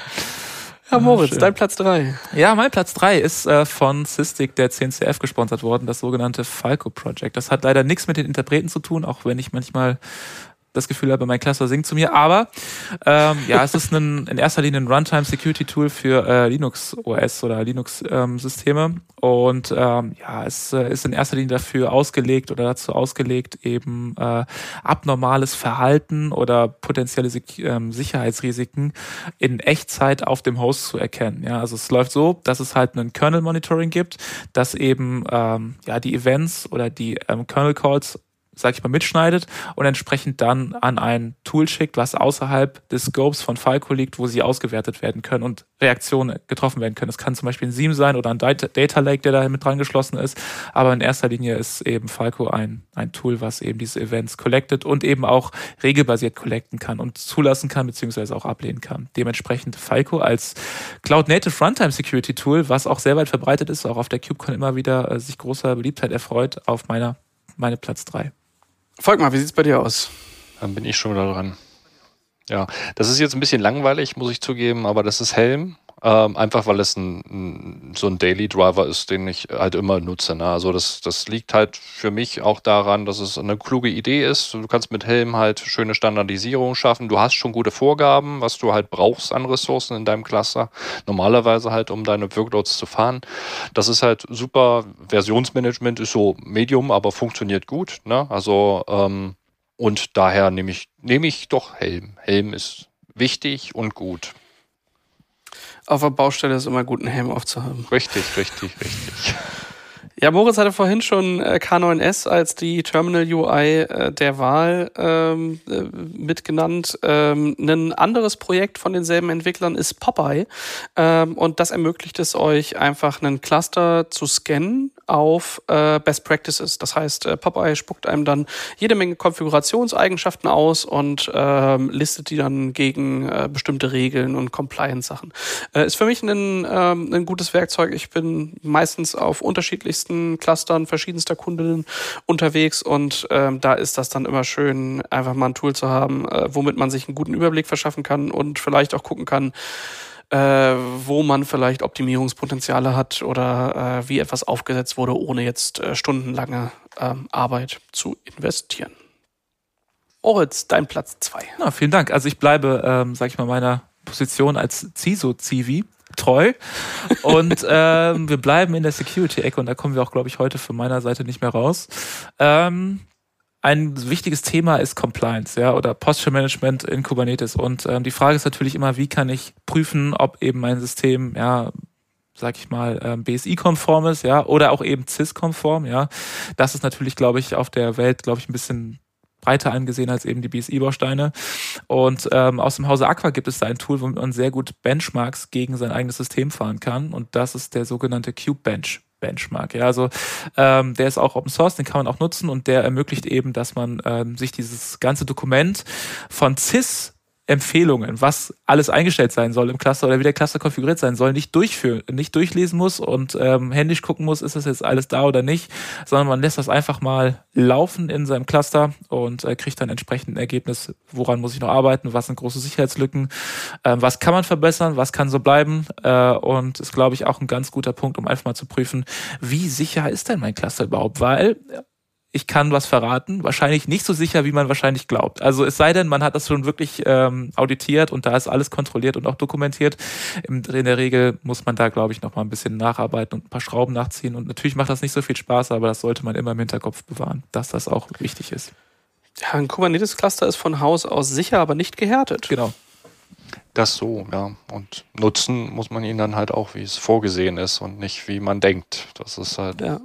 Ja, Moritz, ah, dein Platz drei. Ja, mein Platz drei ist äh, von Sysdig, der C N C F, gesponsert worden, das sogenannte Falco Project. Das hat leider nichts mit den Interpreten zu tun, auch wenn ich manchmal das Gefühl habe, mein Cluster singt zu mir. Aber ähm, ja, es ist ein, in erster Linie ein Runtime-Security-Tool für äh, Linux-O S oder Linux-Systeme. Ähm, und ähm, ja, es äh, ist in erster Linie dafür ausgelegt oder dazu ausgelegt, eben äh, abnormales Verhalten oder potenzielle Sik- ähm, Sicherheitsrisiken in Echtzeit auf dem Host zu erkennen. Ja, also es läuft so, dass es halt einen Kernel-Monitoring gibt, dass eben ähm, ja die Events oder die ähm, Kernel-Calls, sag ich mal, mitschneidet und entsprechend dann an ein Tool schickt, was außerhalb des Scopes von Falco liegt, wo sie ausgewertet werden können und Reaktionen getroffen werden können. Es kann zum Beispiel ein Seam sein oder ein Data Lake, der da mit dran geschlossen ist, aber in erster Linie ist eben Falco ein, ein Tool, was eben diese Events collectet und eben auch regelbasiert collecten kann und zulassen kann, beziehungsweise auch ablehnen kann. Dementsprechend Falco als Cloud-Native Runtime-Security-Tool, was auch sehr weit verbreitet ist, auch auf der KubeCon immer wieder äh, sich großer Beliebtheit erfreut, auf meiner meine Platz drei. Volkmar, wie sieht's bei dir aus? Dann bin ich schon wieder dran. Ja, das ist jetzt ein bisschen langweilig, muss ich zugeben, aber das ist Helm. Ähm, einfach weil es ein, ein, so ein Daily Driver ist, den ich halt immer nutze. Ne? Also das, das liegt halt für mich auch daran, dass es eine kluge Idee ist. Du kannst mit Helm halt schöne Standardisierung schaffen. Du hast schon gute Vorgaben, was du halt brauchst an Ressourcen in deinem Cluster. Normalerweise halt, um deine Workloads zu fahren. Das ist halt super. Versionsmanagement ist so Medium, aber funktioniert gut. Ne? Also ähm, und daher nehme ich, nehme ich doch Helm. Helm ist wichtig und gut. Auf der Baustelle ist immer gut, einen Helm aufzuhaben. Richtig, richtig, richtig. Ja, Moritz hatte vorhin schon K neun S als die Terminal U I äh, der Wahl ähm, äh, mitgenannt. Ähm, ein anderes Projekt von denselben Entwicklern ist Popeye. Ähm, und das ermöglicht es euch, einfach einen Cluster zu scannen auf äh, Best Practices. Das heißt, äh, Popeye spuckt einem dann jede Menge Konfigurationseigenschaften aus und ähm, listet die dann gegen äh, bestimmte Regeln und Compliance-Sachen. Äh, ist für mich ein, ähm, ein gutes Werkzeug. Ich bin meistens auf unterschiedlichsten Clustern verschiedenster Kundinnen unterwegs und ähm, da ist das dann immer schön, einfach mal ein Tool zu haben, äh, womit man sich einen guten Überblick verschaffen kann und vielleicht auch gucken kann, äh, wo man vielleicht Optimierungspotenziale hat oder äh, wie etwas aufgesetzt wurde, ohne jetzt äh, stundenlange ähm, Arbeit zu investieren. Moritz, dein Platz zwei. Na, vielen Dank. Also ich bleibe, ähm, sag ich mal, meiner Position als C I S O-Zivi treu und ähm, wir bleiben in der Security-Ecke und da kommen wir auch, glaube ich, heute von meiner Seite nicht mehr raus. Ähm, ein wichtiges Thema ist Compliance, ja, oder Posture Management in Kubernetes und ähm, die Frage ist natürlich immer, wie kann ich prüfen, ob eben mein System, ja, sag ich mal, ähm, B S I-konform ist, ja, oder auch eben C I S-konform, ja. Das ist natürlich, glaube ich, auf der Welt, glaube ich, ein bisschen breiter angesehen als eben die B S I-Bausteine. Und ähm, aus dem Hause Aqua gibt es da ein Tool, womit man sehr gut Benchmarks gegen sein eigenes System fahren kann. Und das ist der sogenannte Kubebench Benchmark. Ja, also ähm, der ist auch Open Source, den kann man auch nutzen und der ermöglicht eben, dass man ähm, sich dieses ganze Dokument von C I S Empfehlungen, was alles eingestellt sein soll im Cluster oder wie der Cluster konfiguriert sein soll, nicht durchführen, nicht durchlesen muss und ähm, händisch gucken muss, ist das jetzt alles da oder nicht, sondern man lässt das einfach mal laufen in seinem Cluster und äh, kriegt dann entsprechend ein Ergebnis, woran muss ich noch arbeiten, was sind große Sicherheitslücken, äh, was kann man verbessern, was kann so bleiben äh, und ist, glaube ich, auch ein ganz guter Punkt, um einfach mal zu prüfen, wie sicher ist denn mein Cluster überhaupt, weil ich kann was verraten, wahrscheinlich nicht so sicher, wie man wahrscheinlich glaubt. Also es sei denn, man hat das schon wirklich ähm, auditiert und da ist alles kontrolliert und auch dokumentiert. In, in der Regel muss man da, glaube ich, noch mal ein bisschen nacharbeiten und ein paar Schrauben nachziehen. Und natürlich macht das nicht so viel Spaß, aber das sollte man immer im Hinterkopf bewahren, dass das auch wichtig ist. Ja, ein Kubernetes-Cluster ist von Haus aus sicher, aber nicht gehärtet. Genau. Das so, ja. Und nutzen muss man ihn dann halt auch, wie es vorgesehen ist und nicht, wie man denkt. Das ist halt... Ja.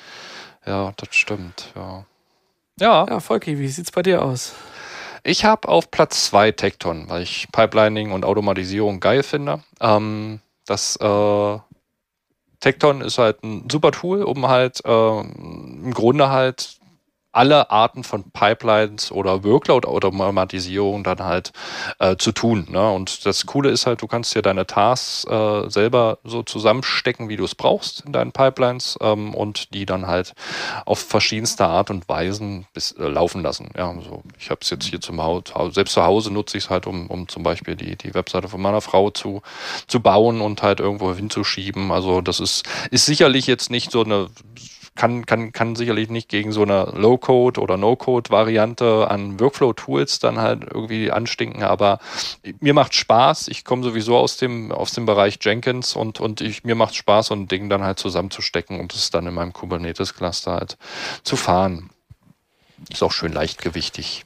Ja, das stimmt, ja. Ja, ja Volki, wie sieht's bei dir aus? Ich habe auf Platz zwei Tekton, weil ich Pipelining und Automatisierung geil finde. Ähm, das äh, Tekton ist halt ein super Tool, um halt äh, im Grunde halt alle Arten von Pipelines oder Workload-Automatisierung dann halt äh, zu tun. Ne? Und das Coole ist halt, du kannst dir deine Tasks äh, selber so zusammenstecken, wie du es brauchst in deinen Pipelines ähm, und die dann halt auf verschiedenste Art und Weisen bis, äh, laufen lassen. Ja, also ich habe es jetzt hier zum Haus, selbst zu Hause nutze ich es halt, um, um zum Beispiel die, die Webseite von meiner Frau zu, zu bauen und halt irgendwo hinzuschieben. Also das ist, ist sicherlich jetzt nicht so eine Kann, kann, kann sicherlich nicht gegen so eine Low-Code- oder No-Code-Variante an Workflow-Tools dann halt irgendwie anstinken, aber mir macht Spaß. Ich komme sowieso aus dem, aus dem Bereich Jenkins und, und ich, mir macht Spaß, so ein Ding dann halt zusammenzustecken und es dann in meinem Kubernetes-Cluster halt zu fahren. Ist auch schön leichtgewichtig.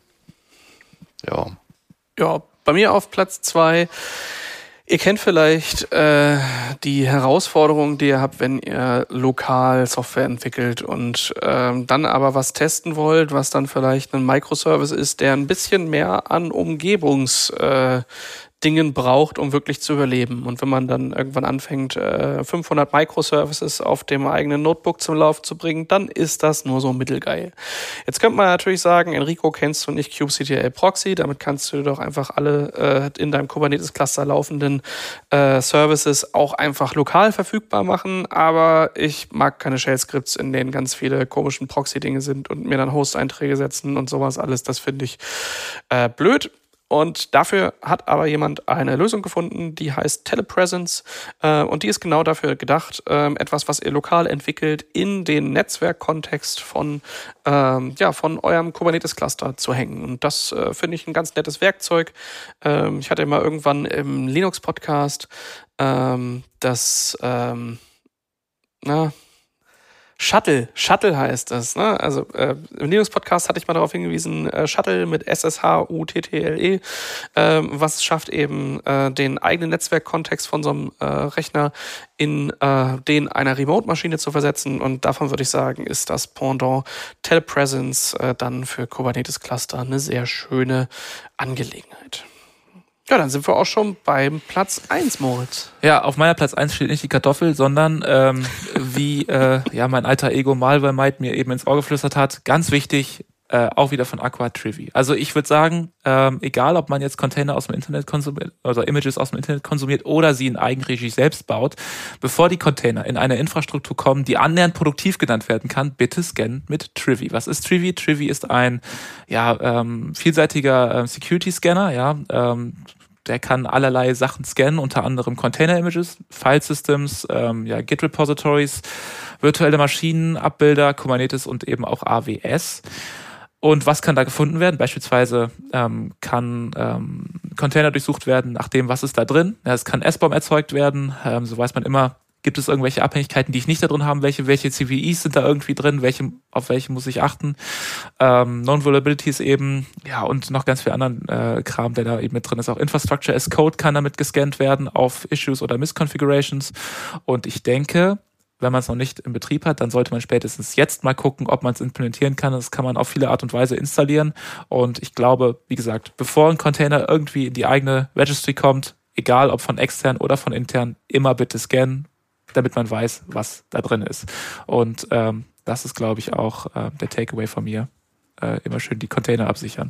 Ja. Ja, bei mir auf Platz zwei. Ihr kennt vielleicht äh, die Herausforderungen, die ihr habt, wenn ihr lokal Software entwickelt und ähm, dann aber was testen wollt, was dann vielleicht ein Microservice ist, der ein bisschen mehr an Umgebungs äh, Dingen braucht, um wirklich zu überleben. Und wenn man dann irgendwann anfängt, fünfhundert Microservices auf dem eigenen Notebook zum Lauf zu bringen, dann ist das nur so mittelgeil. Jetzt könnte man natürlich sagen, Enrico, kennst du nicht kubectl Proxy? Damit kannst du doch einfach alle in deinem Kubernetes-Cluster laufenden Services auch einfach lokal verfügbar machen. Aber ich mag keine Shell-Skripts, in denen ganz viele komischen Proxy-Dinge sind und mir dann Host-Einträge setzen und sowas alles. Das finde ich äh, blöd. Und dafür hat aber jemand eine Lösung gefunden, die heißt Telepresence. Äh, und die ist genau dafür gedacht, äh, etwas, was ihr lokal entwickelt, in den Netzwerkkontext von, äh, ja, von eurem Kubernetes-Cluster zu hängen. Und das äh, finde ich ein ganz nettes Werkzeug. Ähm, ich hatte mal irgendwann im Linux-Podcast ähm, das, ähm, na, Shuttle, Shuttle heißt das. Ne? Also äh, im Linux-Podcast hatte ich mal darauf hingewiesen, äh, Shuttle mit S S H U T T L E, äh, was schafft eben äh, den eigenen Netzwerkkontext von so einem äh, Rechner in äh, den einer Remote-Maschine zu versetzen. Und davon würde ich sagen, ist das Pendant Telepresence äh, dann für Kubernetes-Cluster eine sehr schöne Angelegenheit. Ja, dann sind wir auch schon beim Platz eins, Moritz. Ja, auf meiner Platz eins steht nicht die Kartoffel, sondern ähm, wie äh, ja mein alter Ego Malware-Mite mir eben ins Ohr geflüstert hat, ganz wichtig, äh, auch wieder von Aqua Trivy. Also ich würde sagen, ähm, egal ob man jetzt Container aus dem Internet konsumiert oder Images aus dem Internet konsumiert oder sie in Eigenregie selbst baut, bevor die Container in eine Infrastruktur kommen, die annähernd produktiv genannt werden kann, bitte scannen mit Trivy. Was ist Trivy? Trivy ist ein ja ähm, vielseitiger äh, Security-Scanner, ja, ähm, der kann allerlei Sachen scannen, unter anderem Container-Images, File-Systems, ähm, ja, Git-Repositories, virtuelle Maschinen, Abbilder, Kubernetes und eben auch A W S. Und was kann da gefunden werden? Beispielsweise ähm, kann ähm, Container durchsucht werden nach dem, was ist da drin. Ja, es kann S B O M erzeugt werden, ähm, so weiß man immer, gibt es irgendwelche Abhängigkeiten, die ich nicht da drin habe, welche, welche C V Es sind da irgendwie drin, welche, auf welche muss ich achten, ähm, Non-Vulnerabilities eben, ja, und noch ganz viel anderen äh, Kram, der da eben mit drin ist. Auch Infrastructure as Code kann damit gescannt werden auf Issues oder Misconfigurations. Und ich denke, wenn man es noch nicht in Betrieb hat, dann sollte man spätestens jetzt mal gucken, ob man es implementieren kann. Das kann man auf viele Art und Weise installieren. Und ich glaube, wie gesagt, bevor ein Container irgendwie in die eigene Registry kommt, egal ob von extern oder von intern, immer bitte scannen, damit man weiß, was da drin ist. Und ähm, das ist, glaube ich, auch äh, der Takeaway von mir. Äh, immer schön die Container absichern.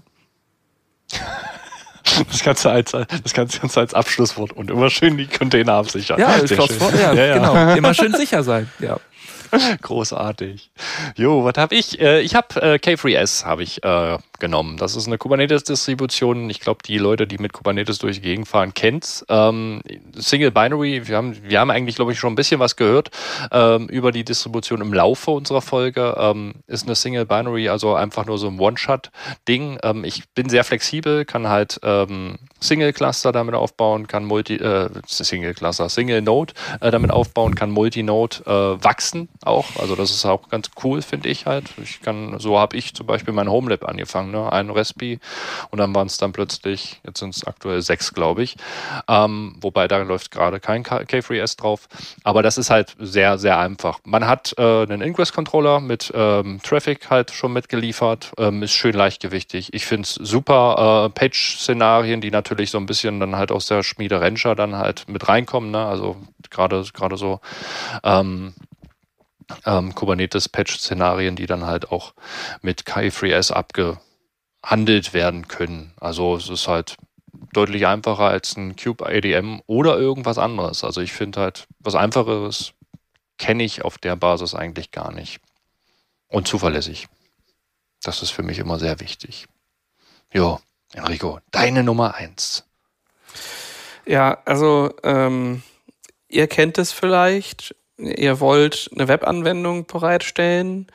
Das Ganze als, das Ganze als Abschlusswort und immer schön die Container absichern. Ja, Schlusswort, ja, ja, genau. Immer schön sicher sein. Ja. Großartig. Jo, was habe ich? Äh, ich habe äh, K drei S habe ich äh, genommen. Das ist eine Kubernetes-Distribution. Ich glaube, die Leute, die mit Kubernetes durch die Gegend fahren, kennt's. Ähm, Single Binary. Wir haben, wir haben eigentlich, glaube ich, schon ein bisschen was gehört ähm, über die Distribution im Laufe unserer Folge. Ähm, ist eine Single Binary, also einfach nur so ein One-Shot-Ding. Ähm, ich bin sehr flexibel, kann halt ähm, Single-Cluster damit aufbauen, kann Multi, äh, Single-Cluster, Single-Node äh, damit aufbauen, kann Multi-Node äh, wachsen auch. Also das ist auch ganz cool, finde ich halt. Ich kann, so habe ich zum Beispiel mein Homelab angefangen, ne? Ein Respi und dann waren es dann plötzlich, jetzt sind es aktuell sechs, glaube ich. Ähm, wobei da läuft gerade kein K drei S drauf. Aber das ist halt sehr, sehr einfach. Man hat äh, einen Ingress-Controller mit ähm, Traffic halt schon mitgeliefert, ähm, ist schön leichtgewichtig. Ich finde es super. Äh, Page-Szenarien, die natürlich so ein bisschen dann halt aus der Schmiede Rancher dann halt mit reinkommen, ne? Also gerade gerade so ähm, ähm, Kubernetes-Patch-Szenarien, die dann halt auch mit K I drei S abgehandelt werden können. Also es ist halt deutlich einfacher als ein Kube A D M oder irgendwas anderes. Also ich finde halt, was Einfacheres kenne ich auf der Basis eigentlich gar nicht. Und zuverlässig. Das ist für mich immer sehr wichtig. Jo, Enrico, deine Nummer eins. Ja, also ähm, ihr kennt es vielleicht. Ihr wollt eine Webanwendung bereitstellen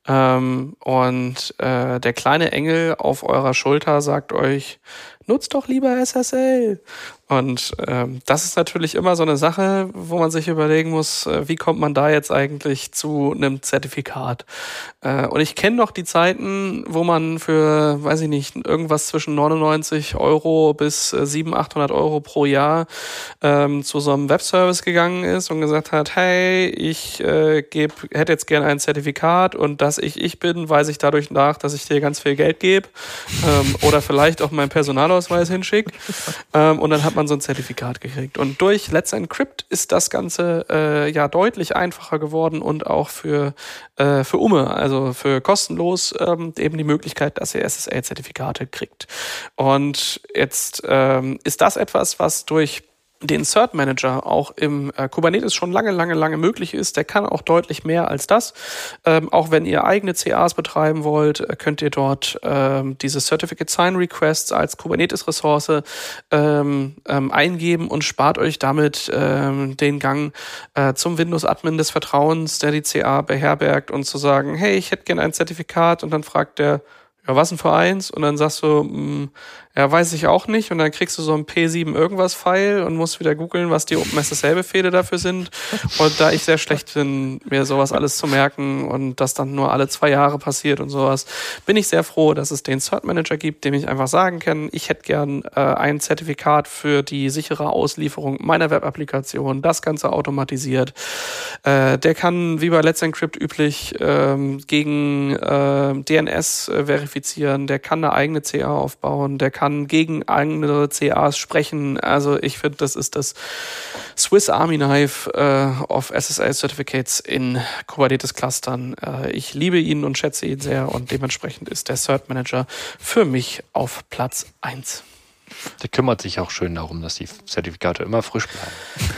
ähm, und äh, der kleine Engel auf eurer Schulter sagt euch, nutzt doch lieber S S L. Und ähm, das ist natürlich immer so eine Sache, wo man sich überlegen muss, äh, wie kommt man da jetzt eigentlich zu einem Zertifikat? Äh, und ich kenne noch die Zeiten, wo man für, weiß ich nicht, irgendwas zwischen neunundneunzig Euro bis äh, siebenhundert, achthundert Euro pro Jahr ähm, zu so einem Webservice gegangen ist und gesagt hat, hey, ich äh, geb, hätte jetzt gerne ein Zertifikat und dass ich ich bin, weise ich dadurch nach, dass ich dir ganz viel Geld gebe ähm, oder vielleicht auch meinen Personalausweis hinschicke ähm, und dann hat man so ein Zertifikat gekriegt. Und durch Let's Encrypt ist das Ganze äh, ja deutlich einfacher geworden und auch für, äh, für Umme, also für kostenlos ähm, eben die Möglichkeit, dass ihr S S L-Zertifikate kriegt. Und jetzt ähm, ist das etwas, was durch den Cert Manager auch im äh, Kubernetes schon lange, lange, lange möglich ist. Der kann auch deutlich mehr als das. Ähm, auch wenn ihr eigene C As betreiben wollt, äh, könnt ihr dort ähm, diese Certificate Sign Requests als Kubernetes-Ressource ähm, ähm, eingeben und spart euch damit ähm, den Gang äh, zum Windows-Admin des Vertrauens, der die C A beherbergt und zu sagen, hey, ich hätte gerne ein Zertifikat und dann fragt der, ja, was denn für eins? Und dann sagst du, mh, ja, weiß ich auch nicht. Und dann kriegst du so ein P sieben irgendwas File und musst wieder googeln, was die OpenSSL-Befehle dafür sind. Und da ich sehr schlecht bin, mir sowas alles zu merken und das dann nur alle zwei Jahre passiert und sowas, bin ich sehr froh, dass es den Cert Manager gibt, dem ich einfach sagen kann, ich hätte gern äh, ein Zertifikat für die sichere Auslieferung meiner Web-Applikation, das Ganze automatisiert. Äh, der kann, wie bei Let's Encrypt üblich, ähm, gegen äh, D N S äh, verifizieren, der kann eine eigene C A aufbauen, der kann gegen andere C As sprechen. Also ich finde, das ist das Swiss Army Knife äh, of S S L-Certificates in Kubernetes-Clustern. Äh, ich liebe ihn und schätze ihn sehr und dementsprechend ist der Cert Manager für mich auf Platz eins. Der kümmert sich auch schön darum, dass die Zertifikate immer frisch bleiben.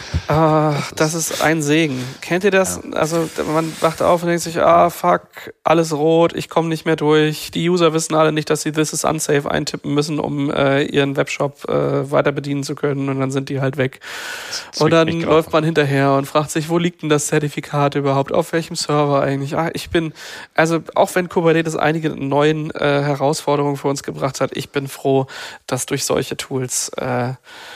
Ach, das ist ein Segen. Kennt ihr das? Ja. Also man wacht auf und denkt sich, ah fuck, alles rot, ich komme nicht mehr durch. Die User wissen alle nicht, dass sie This is unsafe eintippen müssen, um äh, ihren Webshop äh, weiter bedienen zu können und dann sind die halt weg. Und dann läuft man hinterher und fragt sich, wo liegt denn das Zertifikat überhaupt? Auf welchem Server eigentlich? Ah, ich bin, also auch wenn Kubernetes einige neuen äh, Herausforderungen für uns gebracht hat, ich bin froh, dass durch solche Tools äh,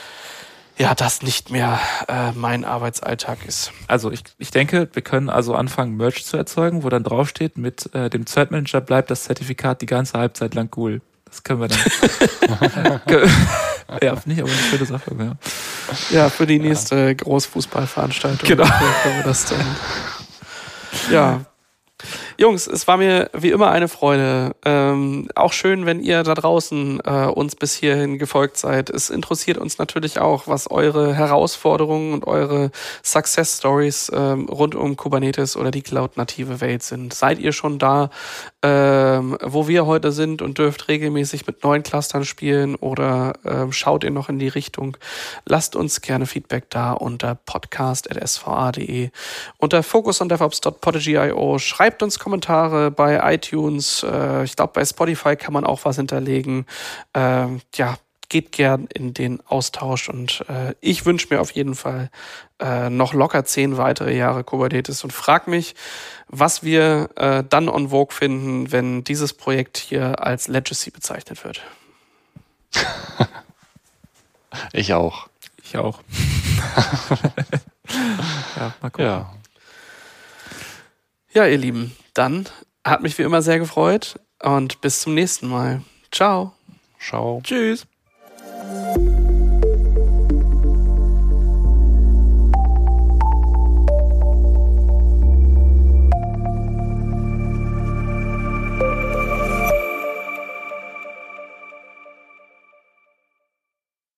ja, das nicht mehr äh, mein Arbeitsalltag ist. Also ich, ich denke, wir können also anfangen, Merch zu erzeugen, wo dann draufsteht, mit äh, dem Cert Manager bleibt das Zertifikat die ganze Halbzeit lang cool. Das können wir dann. Ja, nicht, aber eine schöne Sache. Ja, ja für die nächste ja. Großfußballveranstaltung. Genau. Können wir das dann. Ja. Jungs, es war mir wie immer eine Freude. Ähm, auch schön, wenn ihr da draußen äh, uns bis hierhin gefolgt seid. Es interessiert uns natürlich auch, was eure Herausforderungen und eure Success Stories ähm, rund um Kubernetes oder die Cloud-native Welt sind. Seid ihr schon da, ähm, wo wir heute sind und dürft regelmäßig mit neuen Clustern spielen oder ähm, schaut ihr noch in die Richtung? Lasst uns gerne Feedback da unter podcast at s v a punkt d e, unter focus on devops punkt podigy punkt i o. Schreibt uns Kommentare bei iTunes. Äh, ich glaube, bei Spotify kann man auch was hinterlegen. Äh, ja, geht gern in den Austausch und äh, ich wünsche mir auf jeden Fall äh, noch locker zehn weitere Jahre Kubernetes und frag mich, was wir äh, dann on Vogue finden, wenn dieses Projekt hier als Legacy bezeichnet wird. Ich auch. Ich auch. Ja, mal gucken. Ja. Ja, ihr Lieben, dann hat mich wie immer sehr gefreut und bis zum nächsten Mal. Ciao. Ciao. Tschüss.